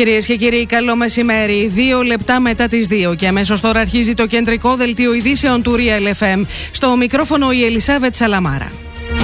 Κυρίες και κύριοι, καλό μεσημέρι. 2 λεπτά μετά τις 2 και αμέσως τώρα αρχίζει το κεντρικό δελτίο ειδήσεων του Real FM. Στο μικρόφωνο η Ελισάβετ Σαλαμάρα.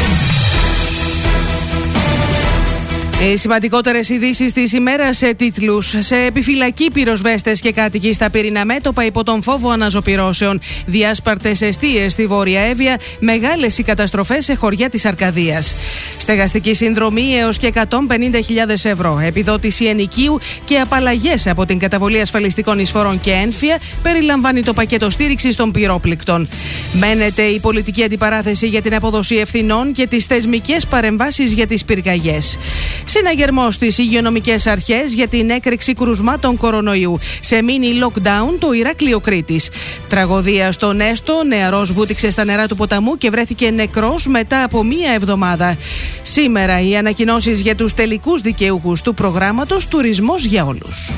Οι σημαντικότερες ειδήσεις της ημέρας σε τίτλους. Σε επιφυλακή πυροσβέστες και κάτοικοι στα πύρινα μέτωπα υπό τον φόβο αναζωπυρώσεων. Διάσπαρτες εστίες στη Βόρεια Εύβοια. Μεγάλες οι καταστροφές σε χωριά της Αρκαδίας. Στεγαστική συνδρομή έως και 150.000 ευρώ. Επιδότηση ενοικίου και απαλλαγές από την καταβολή ασφαλιστικών εισφορών και ένφια περιλαμβάνει το πακέτο στήριξης των πυρόπληκτων. Μένεται η πολιτική αντιπαράθεση για την αποδοσή ευθυνών και τις θεσμικές παρεμβάσεις για τις πυρκαγιές. Συναγερμός στις υγειονομικές αρχές για την έκρηξη κρουσμάτων κορονοϊού. Σε μίνι lockdown το Ηράκλειο Κρήτης. Τραγωδία στον Έστω, νεαρός βούτυξε στα νερά του ποταμού και βρέθηκε νεκρός μετά από μία εβδομάδα. Σήμερα οι ανακοινώσεις για τους τελικούς δικαιούχους του προγράμματος Τουρισμός για Όλους.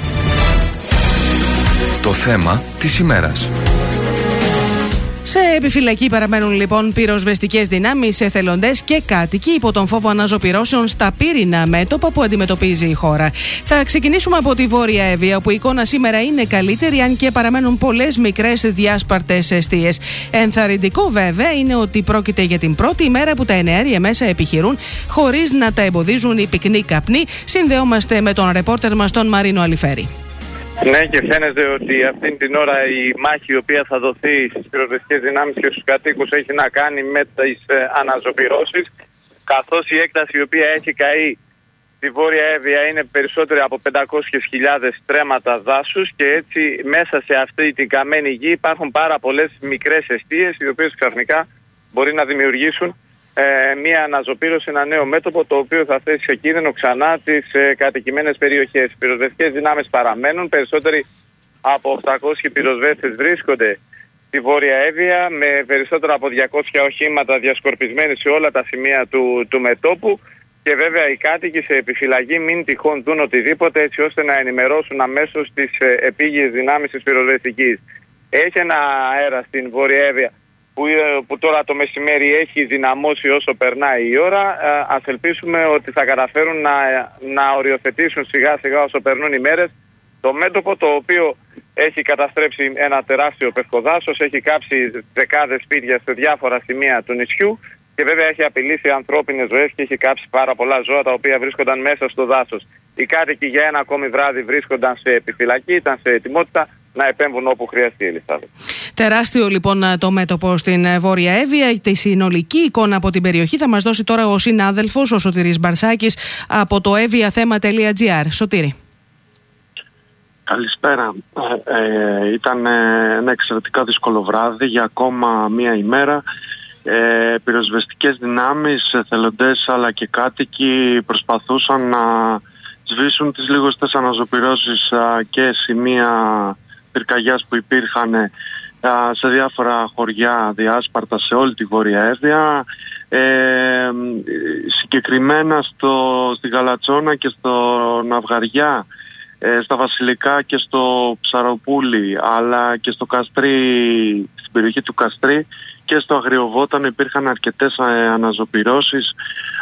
Το θέμα της ημέρας. Σε επιφυλακή παραμένουν λοιπόν πυροσβεστικές δυνάμεις, εθελοντές και κάτοικοι υπό τον φόβο αναζωπυρώσεων στα πύρινα μέτωπα που αντιμετωπίζει η χώρα. Θα ξεκινήσουμε από τη Βόρεια Εύβοια, όπου η εικόνα σήμερα είναι καλύτερη, αν και παραμένουν πολλές μικρές διάσπαρτες εστίες. Ενθαρρυντικό βέβαια είναι ότι πρόκειται για την πρώτη ημέρα που τα εναέρια μέσα επιχειρούν χωρίς να τα εμποδίζουν οι πυκνοί καπνοί. Συνδεόμαστε με τον ρεπόρτερ μας τον Μαρίνο Αλιφέρη. Ναι, και φαίνεται ότι αυτήν την ώρα η μάχη η οποία θα δοθεί στις πυροσβεστικές δυνάμεις και στους κατοίκους έχει να κάνει με τις αναζωπυρώσεις, καθώς η έκταση η οποία έχει καεί στη Βόρεια Εύβοια είναι περισσότερη από 500.000 στρέμματα δάσους, και έτσι μέσα σε αυτή την καμένη γη υπάρχουν πάρα πολλές μικρές εστίες οι οποίες ξαφνικά μπορεί να δημιουργήσουν μία αναζωπήρωση, ένα νέο μέτωπο το οποίο θα θέσει σε κίνδυνο ξανά τις κατοικημένες περιοχές. Οι πυροσβεστικές δυνάμεις παραμένουν, περισσότεροι από 800 πυροσβέστες βρίσκονται στη Βόρεια Εύβοια με περισσότερα από 200 οχήματα διασκορπισμένοι σε όλα τα σημεία του μετώπου, και βέβαια οι κάτοικοι σε επιφυλακή μην τυχόν δουν οτιδήποτε, έτσι ώστε να ενημερώσουν αμέσως τις επίγειες δυνάμεις της πυροσβεστικής. Έχει ένα αέρα στην Βόρεια Εύβοια που τώρα το μεσημέρι έχει δυναμώσει όσο περνάει η ώρα. Ας ελπίσουμε ότι θα καταφέρουν να οριοθετήσουν σιγά σιγά όσο περνούν οι μέρες το μέτωπο, το οποίο έχει καταστρέψει ένα τεράστιο πευκοδάσος, έχει κάψει δεκάδες σπίτια σε διάφορα σημεία του νησιού και βέβαια έχει απειλήσει ανθρώπινες ζωές και έχει κάψει πάρα πολλά ζώα τα οποία βρίσκονταν μέσα στο δάσος. Οι κάτοικοι για ένα ακόμη βράδυ βρίσκονταν σε επιφυλακή, ήταν σε ετοιμότητα να επέμβουν όπου χρειαστεί, Ελισάβετ. Τεράστιο λοιπόν το μέτωπο στην Βόρεια Εύβοια. Τη συνολική εικόνα από την περιοχή θα μας δώσει τώρα ο συνάδελφος, ο Σωτήρης Μπαρσάκης, από το eviathema.gr. Σωτήρη. Καλησπέρα. Ήταν ένα εξαιρετικά δύσκολο βράδυ για ακόμα μία ημέρα. Πυροσβεστικές δυνάμεις, εθελοντές αλλά και κάτοικοι προσπαθούσαν να σβήσουν τις λίγωστες αναζωπυρώσεις και σημεία πυρκαγιάς που υπήρχαν σε διάφορα χωριά διάσπαρτα σε όλη τη Βόρεια Εύβοια. Συγκεκριμένα στη Γαλατσόνα και στο Ναυγαριά, στα Βασιλικά και στο Ψαροπούλι, αλλά και στο Καστρί, στην περιοχή του Καστρί και στο Αγριοβότανο υπήρχαν αρκετές αναζωπυρώσεις,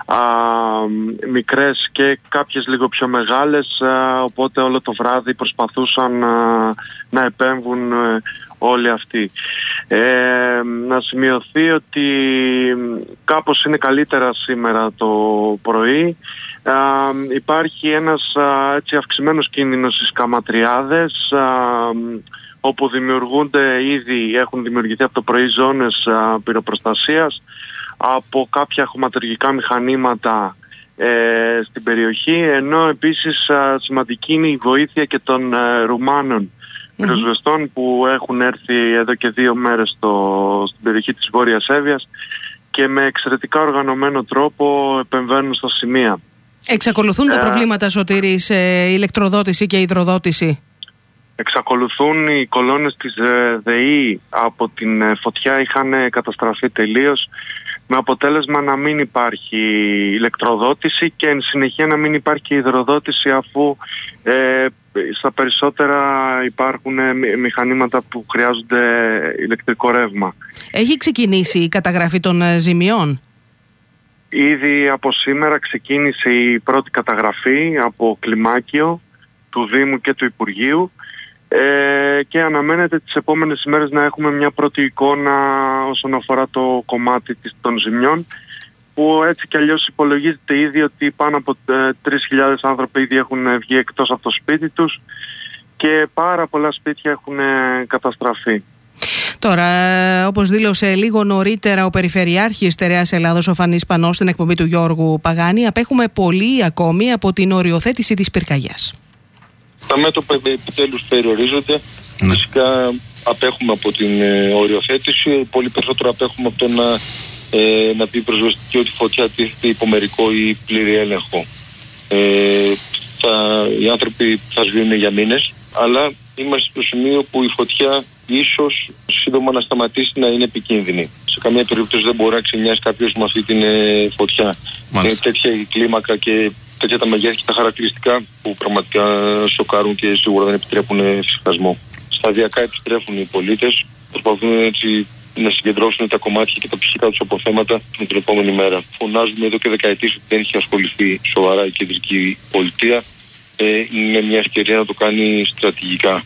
μικρές και κάποιες λίγο πιο μεγάλες, οπότε όλο το βράδυ προσπαθούσαν να επέμβουν όλοι αυτοί. Να σημειωθεί ότι κάπως είναι καλύτερα σήμερα το πρωί. Υπάρχει ένας έτσι αυξημένος κίνδυνος στις Καματριάδες, όπου έχουν δημιουργηθεί από το πρωί ζώνες πυροπροστασίας από κάποια χωματουργικά μηχανήματα στην περιοχή, ενώ επίσης σημαντική είναι η βοήθεια και των Ρουμάνων πυροσβεστών που έχουν έρθει εδώ και 2 μέρες στην περιοχή της Βόρειας Εύβοιας και με εξαιρετικά οργανωμένο τρόπο επεμβαίνουν στα σημεία. Εξακολουθούν τα προβλήματα, Σωτήρη, σε ηλεκτροδότηση και υδροδότηση? Εξακολουθούν. Οι κολόνες της ΔΕΗ από την φωτιά είχαν καταστραφεί τελείως, με αποτέλεσμα να μην υπάρχει ηλεκτροδότηση και εν συνεχεία να μην υπάρχει υδροδότηση, αφού στα περισσότερα υπάρχουν μηχανήματα που χρειάζονται ηλεκτρικό ρεύμα. Έχει ξεκινήσει η καταγραφή των ζημιών? Ήδη από σήμερα ξεκίνησε η πρώτη καταγραφή από κλιμάκιο του Δήμου και του Υπουργείου, και αναμένεται τις επόμενες ημέρες να έχουμε μια πρώτη εικόνα όσον αφορά το κομμάτι των ζημιών, που έτσι κι αλλιώς υπολογίζεται ήδη ότι πάνω από 3.000 άνθρωποι ήδη έχουν βγει εκτός από το σπίτι τους και πάρα πολλά σπίτια έχουν καταστραφεί. Τώρα, όπως δήλωσε λίγο νωρίτερα ο Περιφερειάρχης Στερεάς Ελλάδος, ο Φανής Πανός, στην εκπομπή του Γιώργου Παγάνη, απέχουμε πολύ ακόμη από την οριοθέτηση της πυρκαγιάς. Τα μέτωπα επιτέλους περιορίζονται. Φυσικά απέχουμε από την οριοθέτηση. Πολύ περισσότερο απέχουμε από το να πει προσβεστική ότι η φωτιά τίθεται υπό μερικό ή πλήρη έλεγχο. Οι άνθρωποι θα σβήνουν για μήνες, αλλά είμαστε στο σημείο που η φωτιά ίσως σύντομα να σταματήσει να είναι επικίνδυνη. Σε καμία περίπτωση δεν μπορεί να ξενιάσει κάποιος με αυτή την φωτιά. Είναι τέτοια η κλίμακα και τέτοια τα μεγέθη και τα χαρακτηριστικά που πραγματικά σοκάρουν και σίγουρα δεν επιτρέπουν φυσικασμό. Σταδιακά επιστρέφουν οι πολίτες, προσπαθούν έτσι να συγκεντρώσουν τα κομμάτια και τα ψυχικά τους αποθέματα την επόμενη μέρα. Φωνάζουμε εδώ και δεκαετίες ότι δεν έχει ασχοληθεί σοβαρά η κεντρική πολιτεία. Είναι μια ευκαιρία να το κάνει στρατηγικά.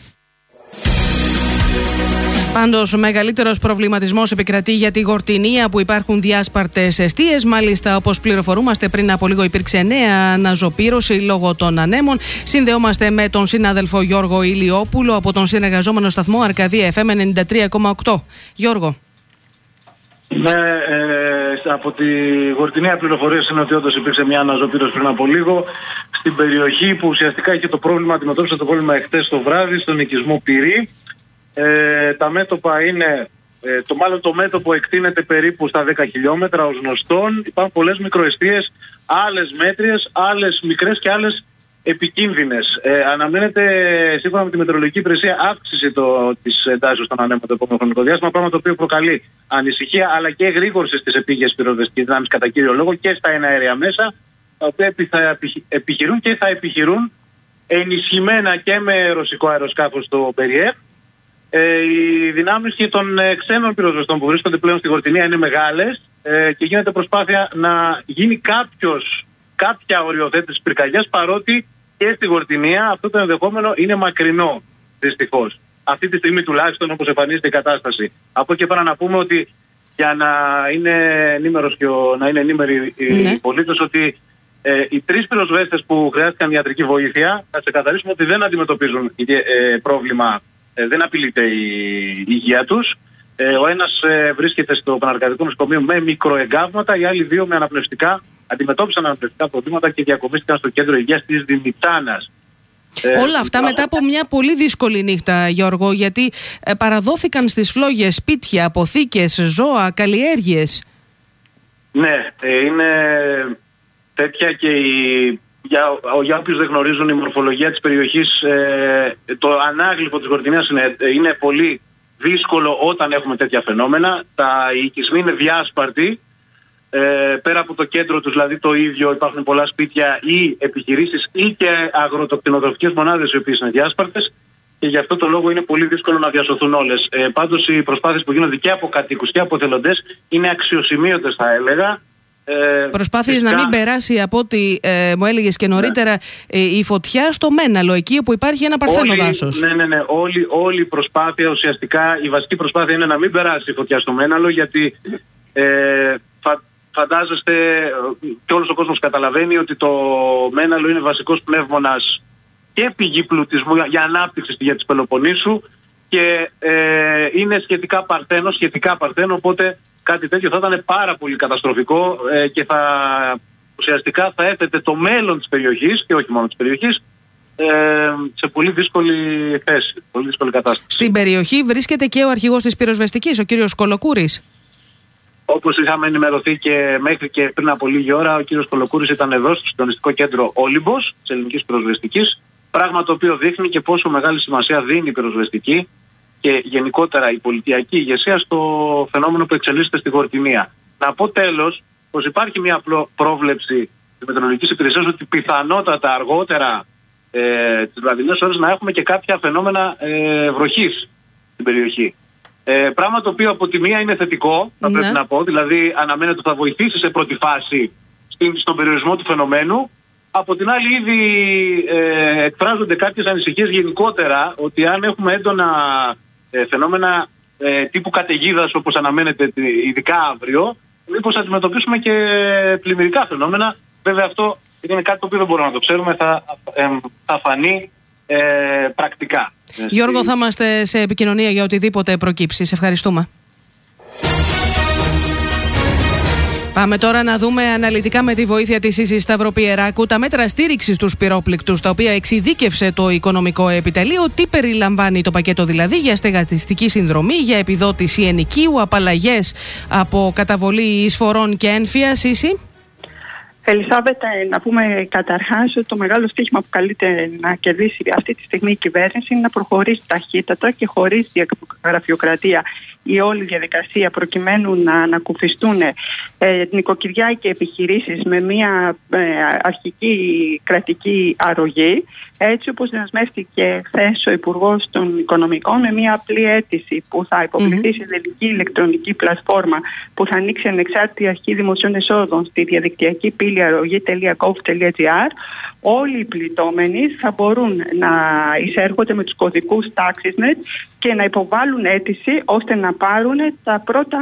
Πάντως, ο μεγαλύτερος προβληματισμός επικρατεί για τη Γορτινία, που υπάρχουν διάσπαρτες εστίες. Μάλιστα, όπως πληροφορούμαστε, πριν από λίγο υπήρξε νέα αναζωπήρωση λόγω των ανέμων. Συνδεόμαστε με τον συνάδελφο Γιώργο Ηλιόπουλο από τον συνεργαζόμενο σταθμό Αρκαδία FM 93,8. Γιώργο. Ναι, από τη Γορτινία πληροφορίες είναι ότι όντως υπήρξε μια αναζωπήρωση πριν από λίγο στην περιοχή που ουσιαστικά είχε το πρόβλημα, αντιμετώπισε το πρόβλημα εχθές το βράδυ στον οικισμό Πυρή. Τα μέτωπα είναι, το μέτωπο εκτείνεται περίπου στα 10 χιλιόμετρα ως γνωστόν. Υπάρχουν πολλές μικροεστίες, άλλες μέτριες, άλλες μικρές και άλλες επικίνδυνες. Αναμένεται σύμφωνα με τη Μετεωρολογική Υπηρεσία αύξηση της εντάσεως των ανέμων το επόμενο χρονικό διάστημα, πράγμα το οποίο προκαλεί ανησυχία αλλά και εγρήγορση στις επίγειες πυροσβεστικές δυνάμεις κατά κύριο λόγο και στα εναέρια μέσα, τα οποία θα επιχειρούν και θα επιχειρούν ενισχυμένα και με ρωσικό αεροσκάφος στο Περιέφ. Οι δυνάμεις και των ξένων πυροσβεστών που βρίσκονται πλέον στη Γορτινία είναι μεγάλες και γίνεται προσπάθεια να γίνει κάποια οριοθέτηση της πυρκαγιάς, παρότι και στη Γορτινία αυτό το ενδεχόμενο είναι μακρινό, δυστυχώς. Αυτή τη στιγμή τουλάχιστον, όπως εμφανίζεται η κατάσταση. Από εκεί πέρα να πούμε ότι για να είναι ενήμερος και να είναι ενήμεροι οι πολίτες ότι οι 3 πυροσβέστες που χρειάστηκαν ιατρική βοήθεια, θα ξεκαθαρίσουμε ότι δεν αντιμετωπίζουν πρόβλημα. Δεν απειλείται η υγεία τους. Ο ένας βρίσκεται στο Παναρκαδικό Νοσοκομείο με μικροεγκάβματα, οι άλλοι 2 με αναπνευστικά, αντιμετώπισαν αναπνευστικά προβλήματα και διακομίστηκαν στο κέντρο υγείας της Δημητάνας. Όλα αυτά μετά από μια πολύ δύσκολη νύχτα, Γιώργο, γιατί παραδόθηκαν στις φλόγες σπίτια, αποθήκες, ζώα, καλλιέργειες. Ναι, είναι τέτοια και για όποιους δεν γνωρίζουν η μορφολογία της περιοχής, το ανάγλυφο της Γορτινίας είναι πολύ δύσκολο όταν έχουμε τέτοια φαινόμενα. Οι οικισμοί είναι διάσπαρτοι. Πέρα από το κέντρο τους, δηλαδή το ίδιο, υπάρχουν πολλά σπίτια ή επιχειρήσεις ή και αγροτοκτηνοτροφικές μονάδες οι οποίες είναι διάσπαρτες και γι' αυτό το λόγο είναι πολύ δύσκολο να διασωθούν όλες. Πάντως οι προσπάθειες που γίνονται και από κατοίκους και από εθελοντές είναι αξιοσημείωτες, θα έλεγα. Προσπάθειες να μην περάσει, από ό,τι μου έλεγες και νωρίτερα, η φωτιά στο Μέναλο, εκεί όπου υπάρχει ένα παρθένο δάσος. Ναι. Όλη η προσπάθεια, ουσιαστικά η βασική προσπάθεια είναι να μην περάσει η φωτιά στο Μέναλο, γιατί φαντάζεστε και όλος ο κόσμος καταλαβαίνει ότι το Μέναλο είναι βασικός πνεύμονας και πηγή πλουτισμού για ανάπτυξη για της Πελοποννήσου και είναι σχετικά παρθένο, οπότε κάτι τέτοιο θα ήταν πάρα πολύ καταστροφικό και ουσιαστικά θα έθετε το μέλλον της περιοχής και όχι μόνο της περιοχής σε πολύ δύσκολη θέση, πολύ δύσκολη κατάσταση. Στην περιοχή βρίσκεται και ο αρχηγός της πυροσβεστικής, ο κύριος Κολοκούρης. Όπως είχαμε ενημερωθεί και μέχρι και πριν από λίγη ώρα, ο κύριος Κολοκούρης ήταν εδώ στο συντονιστικό κέντρο Όλυμπος της ελληνικής πυροσβεστικής, πράγμα το οποίο δείχνει και πόσο μεγάλη σημασία δίνει η πυροσβεστική και γενικότερα η πολιτιακή ηγεσία στο φαινόμενο που εξελίσσεται στη Γορτινία. Να πω τέλος πως υπάρχει μια πρόβλεψη της Μετεωρολογικής Υπηρεσίας ότι πιθανότατα αργότερα τις βραδινές ώρες να έχουμε και κάποια φαινόμενα βροχής στην περιοχή. Πράγμα το οποίο από τη μία είναι θετικό, θα πρέπει να πω, δηλαδή αναμένεται ότι θα βοηθήσει σε πρώτη φάση στον περιορισμό του φαινομένου. Από την άλλη, ήδη εκφράζονται κάποιες ανησυχίες γενικότερα ότι αν έχουμε έντονα φαινόμενα τύπου καταιγίδας, όπως αναμένεται ειδικά αύριο, μήπως αντιμετωπίσουμε και πλημμυρικά φαινόμενα. Βέβαια, αυτό είναι κάτι το οποίο δεν μπορούμε να το ξέρουμε, θα φανεί πρακτικά. Γιώργο, θα είμαστε σε επικοινωνία για οτιδήποτε προκύψει. Σε ευχαριστούμε. Πάμε τώρα να δούμε αναλυτικά με τη βοήθεια της Ίσης Σταυροπιεράκου τα μέτρα στήριξης στους πυρόπληκτους, τα οποία εξειδίκευσε το Οικονομικό Επιτελείο. Τι περιλαμβάνει το πακέτο δηλαδή για στεγαστική συνδρομή, για επιδότηση ενοικίου, απαλλαγές από καταβολή εισφορών και ένφιας. Ίση. Ελισάβετ, να πούμε καταρχάς ότι το μεγάλο στοίχημα που καλείται να κερδίσει αυτή τη στιγμή η κυβέρνηση είναι να προχωρήσει ταχύτατα και χωρίς γραφειοκρατία η όλη διαδικασία, προκειμένου να ανακουφιστούν νοικοκυριά και επιχειρήσεις με μια αρχική κρατική αρρωγή, έτσι όπως δεσμεύτηκε χθες ο Υπουργός των Οικονομικών με μια απλή αίτηση που θα υποβληθεί σε ελληνική ηλεκτρονική πλατφόρμα που θα ανοίξει ανεξάρτητη αρχή δημοσίων εσόδων στη διαδικτυακή πύλη αρρωγή.gov.gr. Όλοι οι πληττόμενοι θα μπορούν να εισέρχονται με τους κωδικούς TaxisNet και να υποβάλουν αίτηση ώστε να πάρουν τα πρώτα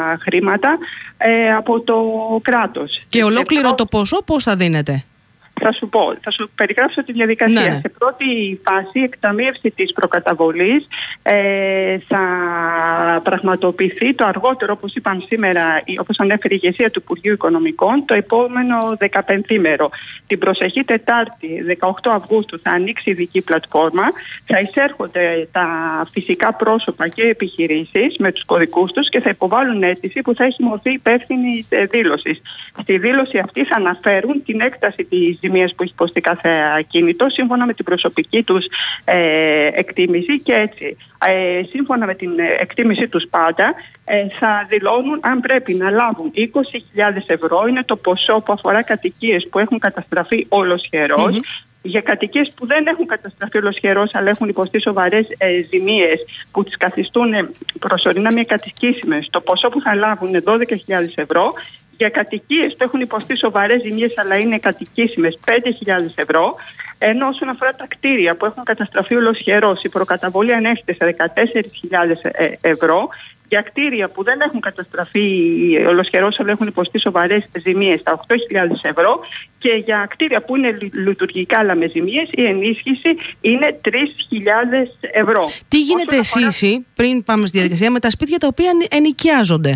χρήματα από το κράτος. Και ολόκληρο το ποσό πώς θα δίνεται? Θα σου περιγράψω τη διαδικασία. Ναι. Σε πρώτη φάση, η εκταμείευση της προκαταβολής θα πραγματοποιηθεί το αργότερο, όπως είπαν σήμερα, όπως ανέφερε η ηγεσία του Υπουργείου Οικονομικών, το επόμενο 15μέρο. Την προσεχή Τετάρτη, 18 Αυγούστου, θα ανοίξει ειδική πλατφόρμα. Θα εισέρχονται τα φυσικά πρόσωπα και επιχειρήσεις με τους κωδικούς τους και θα υποβάλουν αίτηση που θα έχει μορφή υπεύθυνης δήλωσης. Στη δήλωση αυτή θα αναφέρουν την έκταση της ζημίας που έχει υποστεί κάθε ακίνητο σύμφωνα με την προσωπική τους εκτίμηση και έτσι σύμφωνα με την εκτίμηση τους πάντα θα δηλώνουν αν πρέπει να λάβουν 20.000 ευρώ, είναι το ποσό που αφορά κατοικίες που έχουν καταστραφεί ολοσχερώς. Για κατοικίες που δεν έχουν καταστραφεί ολοσχερώς αλλά έχουν υποστεί σοβαρές ζημίες που τις καθιστούν προσωρινά μη κατοικήσιμες, το ποσό που θα λάβουν είναι 12.000 ευρώ. Για κατοικίες που έχουν υποστεί σοβαρές ζημίες αλλά είναι κατοικήσιμες, 5.000 ευρώ. Ενώ όσον αφορά τα κτίρια που έχουν καταστραφεί ολοσχερώς, η προκαταβολή ανέρχεται σε 14.000 ευρώ. Για κτίρια που δεν έχουν καταστραφεί ολοσχερώς αλλά έχουν υποστεί σοβαρές ζημίες, τα 8.000 ευρώ. Και για κτίρια που είναι λειτουργικά αλλά με ζημίες, η ενίσχυση είναι 3.000 ευρώ. Τι γίνεται εσείς, πριν πάμε στη διαδικασία, με τα σπίτια τα οποία ενοικιάζονται?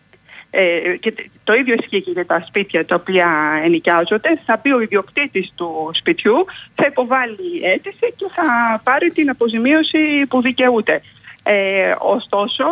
Και το ίδιο ισχύει και για τα σπίτια τα οποία ενοικιάζονται. Θα πει ο ιδιοκτήτης του σπιτιού, θα υποβάλει αίτηση και θα πάρει την αποζημίωση που δικαιούται. Ωστόσο,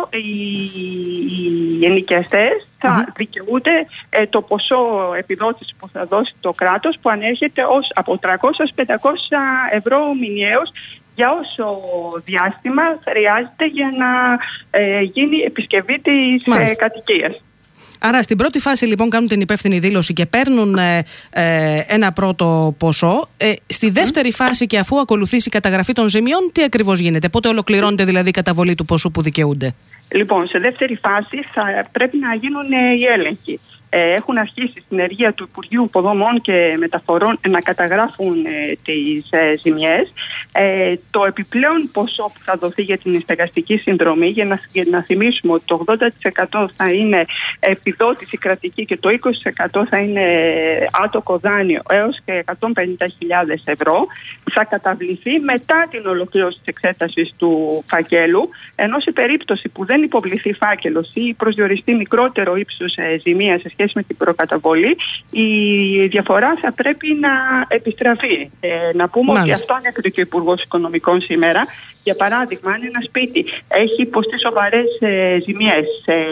οι ενοικιαστές θα δικαιούνται το ποσό επιδότηση που θα δώσει το κράτος, που ανέρχεται από 300 έως 500 ευρώ μηνιαίως για όσο διάστημα χρειάζεται για να γίνει επισκευή της κατοικίας. Άρα στην πρώτη φάση λοιπόν κάνουν την υπεύθυνη δήλωση και παίρνουν ένα πρώτο ποσό. Στη δεύτερη φάση και αφού ακολουθήσει η καταγραφή των ζημιών, τι ακριβώς γίνεται? Πότε ολοκληρώνεται δηλαδή η καταβολή του ποσού που δικαιούνται? Λοιπόν, σε δεύτερη φάση θα πρέπει να γίνουν οι έλεγχοι. Έχουν αρχίσει στην ενεργεία του Υπουργείου Υποδομών και Μεταφορών να καταγράφουν τις ζημιές. Το επιπλέον ποσό που θα δοθεί για την στεγαστική συνδρομή, για να θυμίσουμε ότι το 80% θα είναι επιδότηση κρατική και το 20% θα είναι άτοκο δάνειο έως και 150.000 ευρώ, θα καταβληθεί μετά την ολοκλήρωση της εξέτασης του φακέλου, ενώ σε περίπτωση που δεν υποβληθεί φάκελος ή προσδιοριστεί μικρότερο ύψος ζημίας σε σχέση με την προκαταβολή, η διαφορά θα πρέπει να επιστραφεί. Να πούμε ότι αυτό ανέφερε και ο Υπουργός Οικονομικών σήμερα. Για παράδειγμα, αν ένα σπίτι έχει υποστεί σοβαρές ζημιές,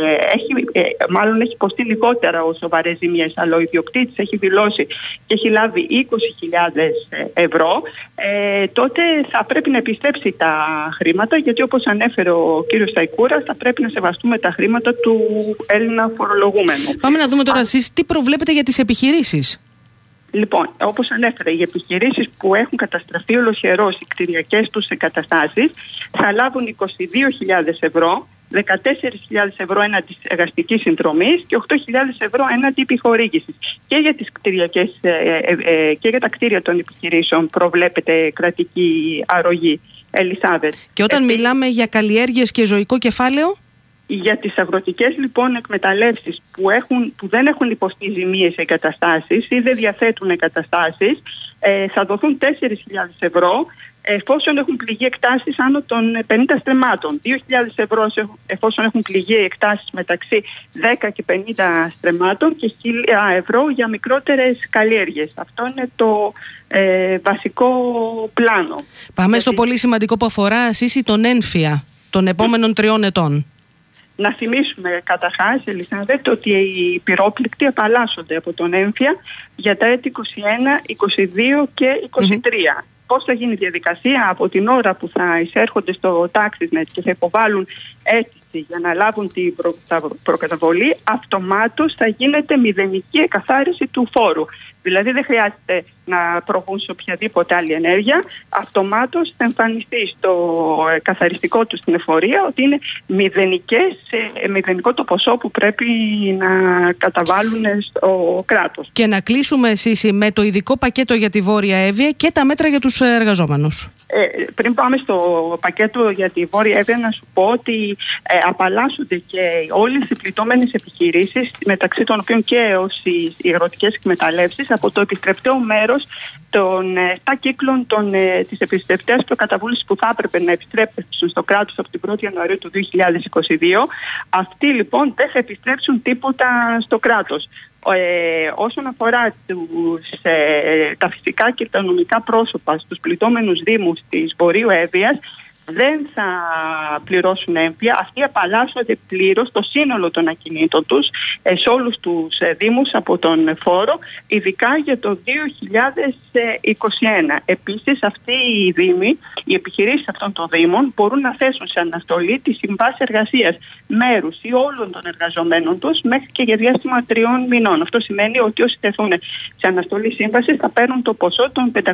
μάλλον έχει υποστεί λιγότερα ως σοβαρές ζημιές, αλλά ο ιδιοκτήτης έχει δηλώσει και έχει λάβει 20.000 ευρώ, τότε θα πρέπει να επιστρέψει τα χρήματα, γιατί όπως ανέφερε ο κύριος Σταϊκούρας, θα πρέπει να σεβαστούμε τα χρήματα του Έλληνα φορολογούμενου. Πάμε να δούμε τώρα εσείς τι προβλέπετε για τις επιχειρήσεις. Λοιπόν, όπως ανέφερα, οι επιχειρήσεις που έχουν καταστραφεί ολοσχερώς οι κτηριακές τους εγκαταστάσεις θα λάβουν 22.000 ευρώ 14.000 ευρώ έναντι εργαστικής συνδρομής και 8.000 ευρώ έναντι επιχορήγησης. Και για τις κτηριακές, και για τα κτίρια των επιχειρήσεων προβλέπεται κρατική αρρωγή. Ελισάβετ. Και όταν μιλάμε για καλλιέργειες και ζωικό κεφάλαιο? Για τις αγροτικές λοιπόν εκμεταλλεύσεις που δεν έχουν υποστεί ζημίες σε εγκαταστάσεις ή δεν διαθέτουν εγκαταστάσεις, θα δοθούν 4.000 ευρώ εφόσον έχουν πληγεί εκτάσεις άνω των 50 στρεμμάτων. 2.000 ευρώ εφόσον έχουν πληγεί εκτάσεις μεταξύ 10 και 50 στρεμμάτων και 1.000 ευρώ για μικρότερες καλλιέργειες. Αυτό είναι το βασικό πλάνο. Πάμε στο πολύ σημαντικό που αφορά σύση των ένφια των επόμενων 3 ετών. Να θυμίσουμε καταρχάς, Ελισάβετ, ότι οι πυρόπληκτοι απαλλάσσονται από τον έμφυα για τα έτη 21, 22 και 23. Πώς θα γίνει η διαδικασία? Από την ώρα που θα εισέρχονται στο TaxisNet και θα υποβάλουν αίτηση για να λάβουν την προκαταβολή, αυτομάτως θα γίνεται μηδενική εκαθάριση του φόρου. Δηλαδή δεν χρειάζεται να προβούν σε οποιαδήποτε άλλη ενέργεια. Αυτομάτως θα εμφανιστεί στο καθαριστικό του στην εφορία ότι είναι μηδενικό το ποσό που πρέπει να καταβάλουν στο κράτος. Και να κλείσουμε Σύση με το ειδικό πακέτο για τη Βόρεια Εύβοια και τα μέτρα για τους εργαζόμενους. Πριν πάμε στο πακέτο για τη Βόρεια Εύβοια, να σου πω ότι απαλλάσσονται και όλες οι πληττόμενες επιχειρήσεις, μεταξύ των οποίων και οι αγροτικές εκμεταλλεύσεις, από το επιστρεπτέο μέρος των 7 κύκλων της επιστρεπτέας προκαταβούλησης που θα έπρεπε να επιστρέψουν στο κράτος από την 1η Ιανουαρίου του 2022. Αυτοί λοιπόν δεν θα επιστρέψουν τίποτα στο κράτος. Όσον αφορά τα φυσικά και τα νομικά πρόσωπα στους πληττόμενους δήμους της Βορείου Εύβοιας, δεν θα πληρώσουν έμφυα. Αυτοί απαλλάσσονται πλήρως το σύνολο των ακινήτων τους σε όλους τους δήμους από τον φόρο, ειδικά για το 2021. Επίσης, αυτοί οι δήμοι, οι επιχειρήσεις αυτών των δήμων μπορούν να θέσουν σε αναστολή τη συμβάση εργασίας μέρους ή όλων των εργαζομένων τους μέχρι και για διάστημα 3 μηνών. Αυτό σημαίνει ότι όσοι τεθούν σε αναστολή σύμβασης θα παίρνουν το ποσό των 534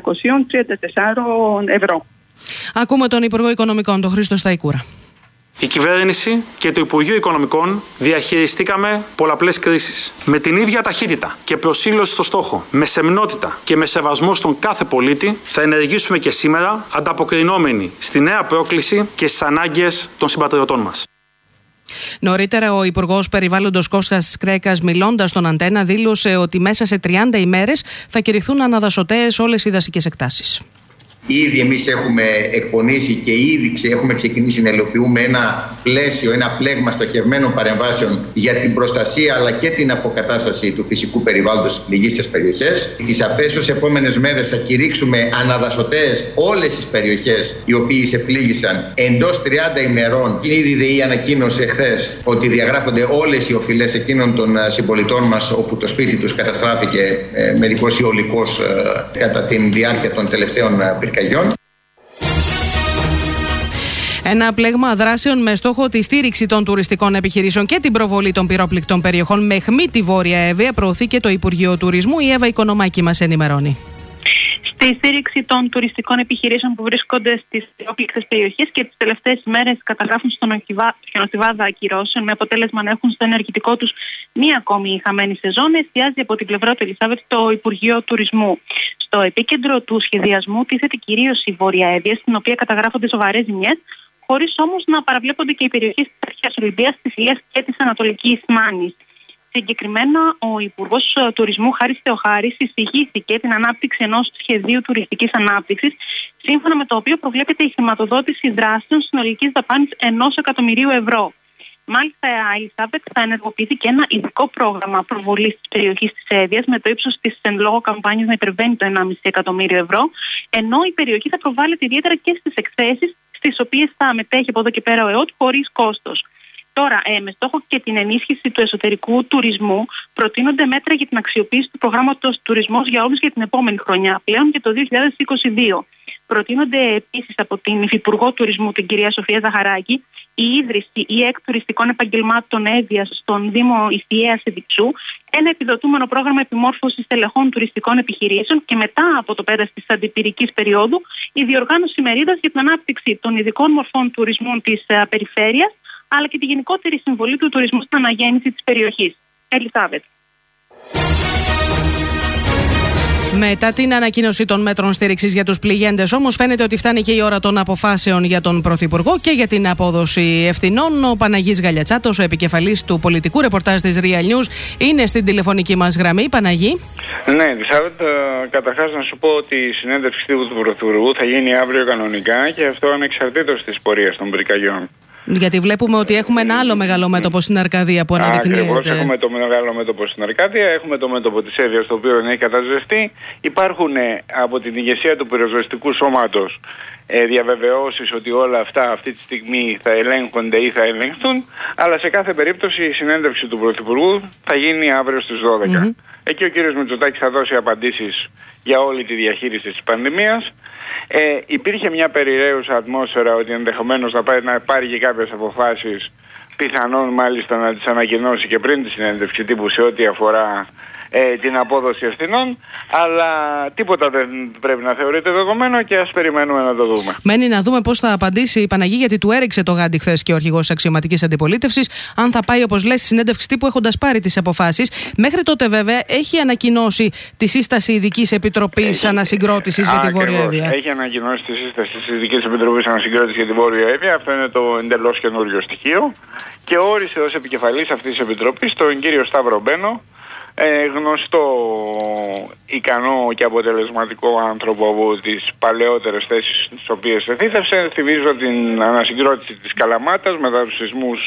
ευρώ. Ακούμε τον Υπουργό Οικονομικών, τον Χρήστο Σταϊκούρα. Η κυβέρνηση και το Υπουργείο Οικονομικών διαχειριστήκαμε πολλαπλές κρίσεις. Με την ίδια ταχύτητα και προσήλωση στο στόχο, με σεμνότητα και με σεβασμό στον κάθε πολίτη, θα ενεργήσουμε και σήμερα ανταποκρινόμενοι στη νέα πρόκληση και στις ανάγκες των συμπατριωτών μας. Νωρίτερα, ο Υπουργός Περιβάλλοντος Κώστας Κρέκας, μιλώντας στον Αντένα, δήλωσε ότι μέσα σε 30 ημέρες θα κηρυχθούν αναδασωταίες όλες οι δασικές εκτάσεις. Ήδη εμείς έχουμε εκπονήσει και ήδη έχουμε ξεκινήσει να υλοποιούμε ένα πλαίσιο, ένα πλέγμα στοχευμένων παρεμβάσεων για την προστασία αλλά και την αποκατάσταση του φυσικού περιβάλλοντος στις πληγήσεις περιοχές. Τις αμέσως επόμενες μέρες θα κηρύξουμε αναδασωταίες όλες τις περιοχές οι οποίες επλήγησαν εντός 30 ημερών. Ήδη η ΔΕΗ ανακοίνωσε χθες ότι διαγράφονται όλες οι οφειλές εκείνων των συμπολιτών μας όπου το σπίτι τους καταστράφηκε μερικώς ή ολικώς κατά τη διάρκεια των τελευταίων πυρκαγιών. Ένα πλέγμα δράσεων με στόχο τη στήριξη των τουριστικών επιχειρήσεων και την προβολή των πυρόπληκτων περιοχών με αιχμή τη Βόρεια Εύβοια προωθεί και το Υπουργείο Τουρισμού. Η Εύα Οικονομάκη μας ενημερώνει. Στη στήριξη των τουριστικών επιχειρήσεων που βρίσκονται στις πυρόπληκτες περιοχές και τις τελευταίες ημέρες καταγράφουν στον χιονοστιβάδα ακυρώσεων με αποτέλεσμα να έχουν στο ενεργητικό τους μία ακόμη χαμένη σεζόν, εστιάζει από την πλευρά του Ελισάβετ το Υπουργείο Τουρισμού. Στο επίκεντρο του σχεδιασμού τίθεται κυρίως η Βόρεια Εύβοια, στην οποία καταγράφονται σοβαρές ζημιές, χωρίς όμως να παραβλέπονται και οι περιοχές της Αρχαίας Ολυμπίας, της Ηλίας και της Ανατολικής Μάνης. Συγκεκριμένα, ο Υπουργός Τουρισμού Χάρης Θεοχάρης εισηγήθηκε την ανάπτυξη ενός σχεδίου τουριστικής ανάπτυξης, σύμφωνα με το οποίο προβλέπεται η χρηματοδότηση δράσεων συνολικής δαπάνης 1 εκατομμυρίου ευρώ. Μάλιστα, η Ελισάβετ θα ενεργοποιηθεί και ένα ειδικό πρόγραμμα προβολής της περιοχής της Εύβοιας με το ύψος της εν λόγω καμπάνιας να υπερβαίνει το 1,5 εκατομμύριο ευρώ, ενώ η περιοχή θα προβάλλεται ιδιαίτερα και στις εκθέσεις στις οποίες θα μετέχει από εδώ και πέρα ο ΕΟΤ χωρίς κόστος. Τώρα, με στόχο και την ενίσχυση του εσωτερικού τουρισμού, προτείνονται μέτρα για την αξιοποίηση του προγράμματος Τουρισμός για όλους για την επόμενη χρονιά, πλέον και το 2022. Προτείνονται επίσης από την Υφυπουργό Τουρισμού, την κυρία Σοφία Ζαχαράκη, η ίδρυση ή τουριστικών επαγγελμάτων Εύβοιας στον Δήμο Ιθιαίας Ιδιξού, ένα επιδοτούμενο πρόγραμμα επιμόρφωσης τελεχών τουριστικών επιχειρήσεων και μετά από το πέρας της αντιπυρικής περίοδου, η διοργάνωση μερίδας για την ανάπτυξη των ειδικών μορφών τουρισμού της περιφέρειας, αλλά και τη γενικότερη συμβολή του τουρισμού στην αναγέννηση της περιοχής. Ελισάβετ. Μετά την ανακοίνωση των μέτρων στήριξης για τους πληγέντες, όμως, φαίνεται ότι φτάνει και η ώρα των αποφάσεων για τον Πρωθυπουργό και για την απόδοση ευθυνών. Ο Παναγής Γαλιατσάτος, ο επικεφαλής του πολιτικού ρεπορτάζ της Real News, είναι στην τηλεφωνική μας γραμμή. Παναγή. Ναι, Ελισάβετ, καταρχάς να σου πω ότι η συνέντευξη του Πρωθυπουργού θα γίνει αύριο κανονικά και αυτό ανεξαρτήτως της πορείας των πυρκαγιών. Γιατί βλέπουμε ότι έχουμε ένα άλλο μεγάλο μέτωπο στην Αρκαδία που αναδεικνύεται. Ακριβώς, έχουμε το μεγάλο μέτωπο στην Αρκαδία, έχουμε το μέτωπο της Εύβοιας, το οποίο έχει κατασβεστεί. Υπάρχουν από την ηγεσία του πυροσβεστικού σώματος διαβεβαιώσεις ότι όλα αυτά αυτή τη στιγμή θα ελέγχονται ή θα ελεγχθούν, αλλά σε κάθε περίπτωση η συνέντευξη του Πρωθυπουργού θα γίνει αύριο στις 12. Εκεί ο κύριος Μητσοτάκης θα δώσει απαντήσεις για όλη τη διαχείριση της πανδημίας. Υπήρχε μια περιραίουσα ατμόσφαιρα ότι ενδεχομένως να πάρει και κάποιες αποφάσεις, πιθανόν μάλιστα να τις ανακοινώσει και πριν τη συνέντευξη τύπου σε ό,τι αφορά την απόδοση ευθυνών, αλλά τίποτα δεν πρέπει να θεωρείται δεδομένο και ας περιμένουμε να το δούμε. Μένει να δούμε πώς θα απαντήσει η Παναγή, γιατί του έριξε το γάντι χθες και ο αρχηγός αξιωματικής αντιπολίτευσης, αν θα πάει όπως λέει στη συνέντευξη τύπου έχοντας πάρει τις αποφάσεις. Μέχρι τότε, βέβαια, έχει ανακοινώσει τη σύσταση ειδικής επιτροπής ανασυγκρότησης για τη Βόρεια Εύβοια. Έχει ανακοινώσει τη σύσταση της ειδικής επιτροπής ανασυγκρότησης για τη Βόρεια Εύβοια. Αυτό είναι το εντελώς καινούριο στοιχείο. Και όρισε ως επικεφαλής αυτής της επιτροπής τον κύριο Σταύρο Μπένο, γνωστό, ικανό και αποτελεσματικό άνθρωπο από τις παλαιότερες θέσεις στις οποίες εθήθευσε. Θυμίζω την ανασυγκρότηση της Καλαμάτας μετά τους σεισμούς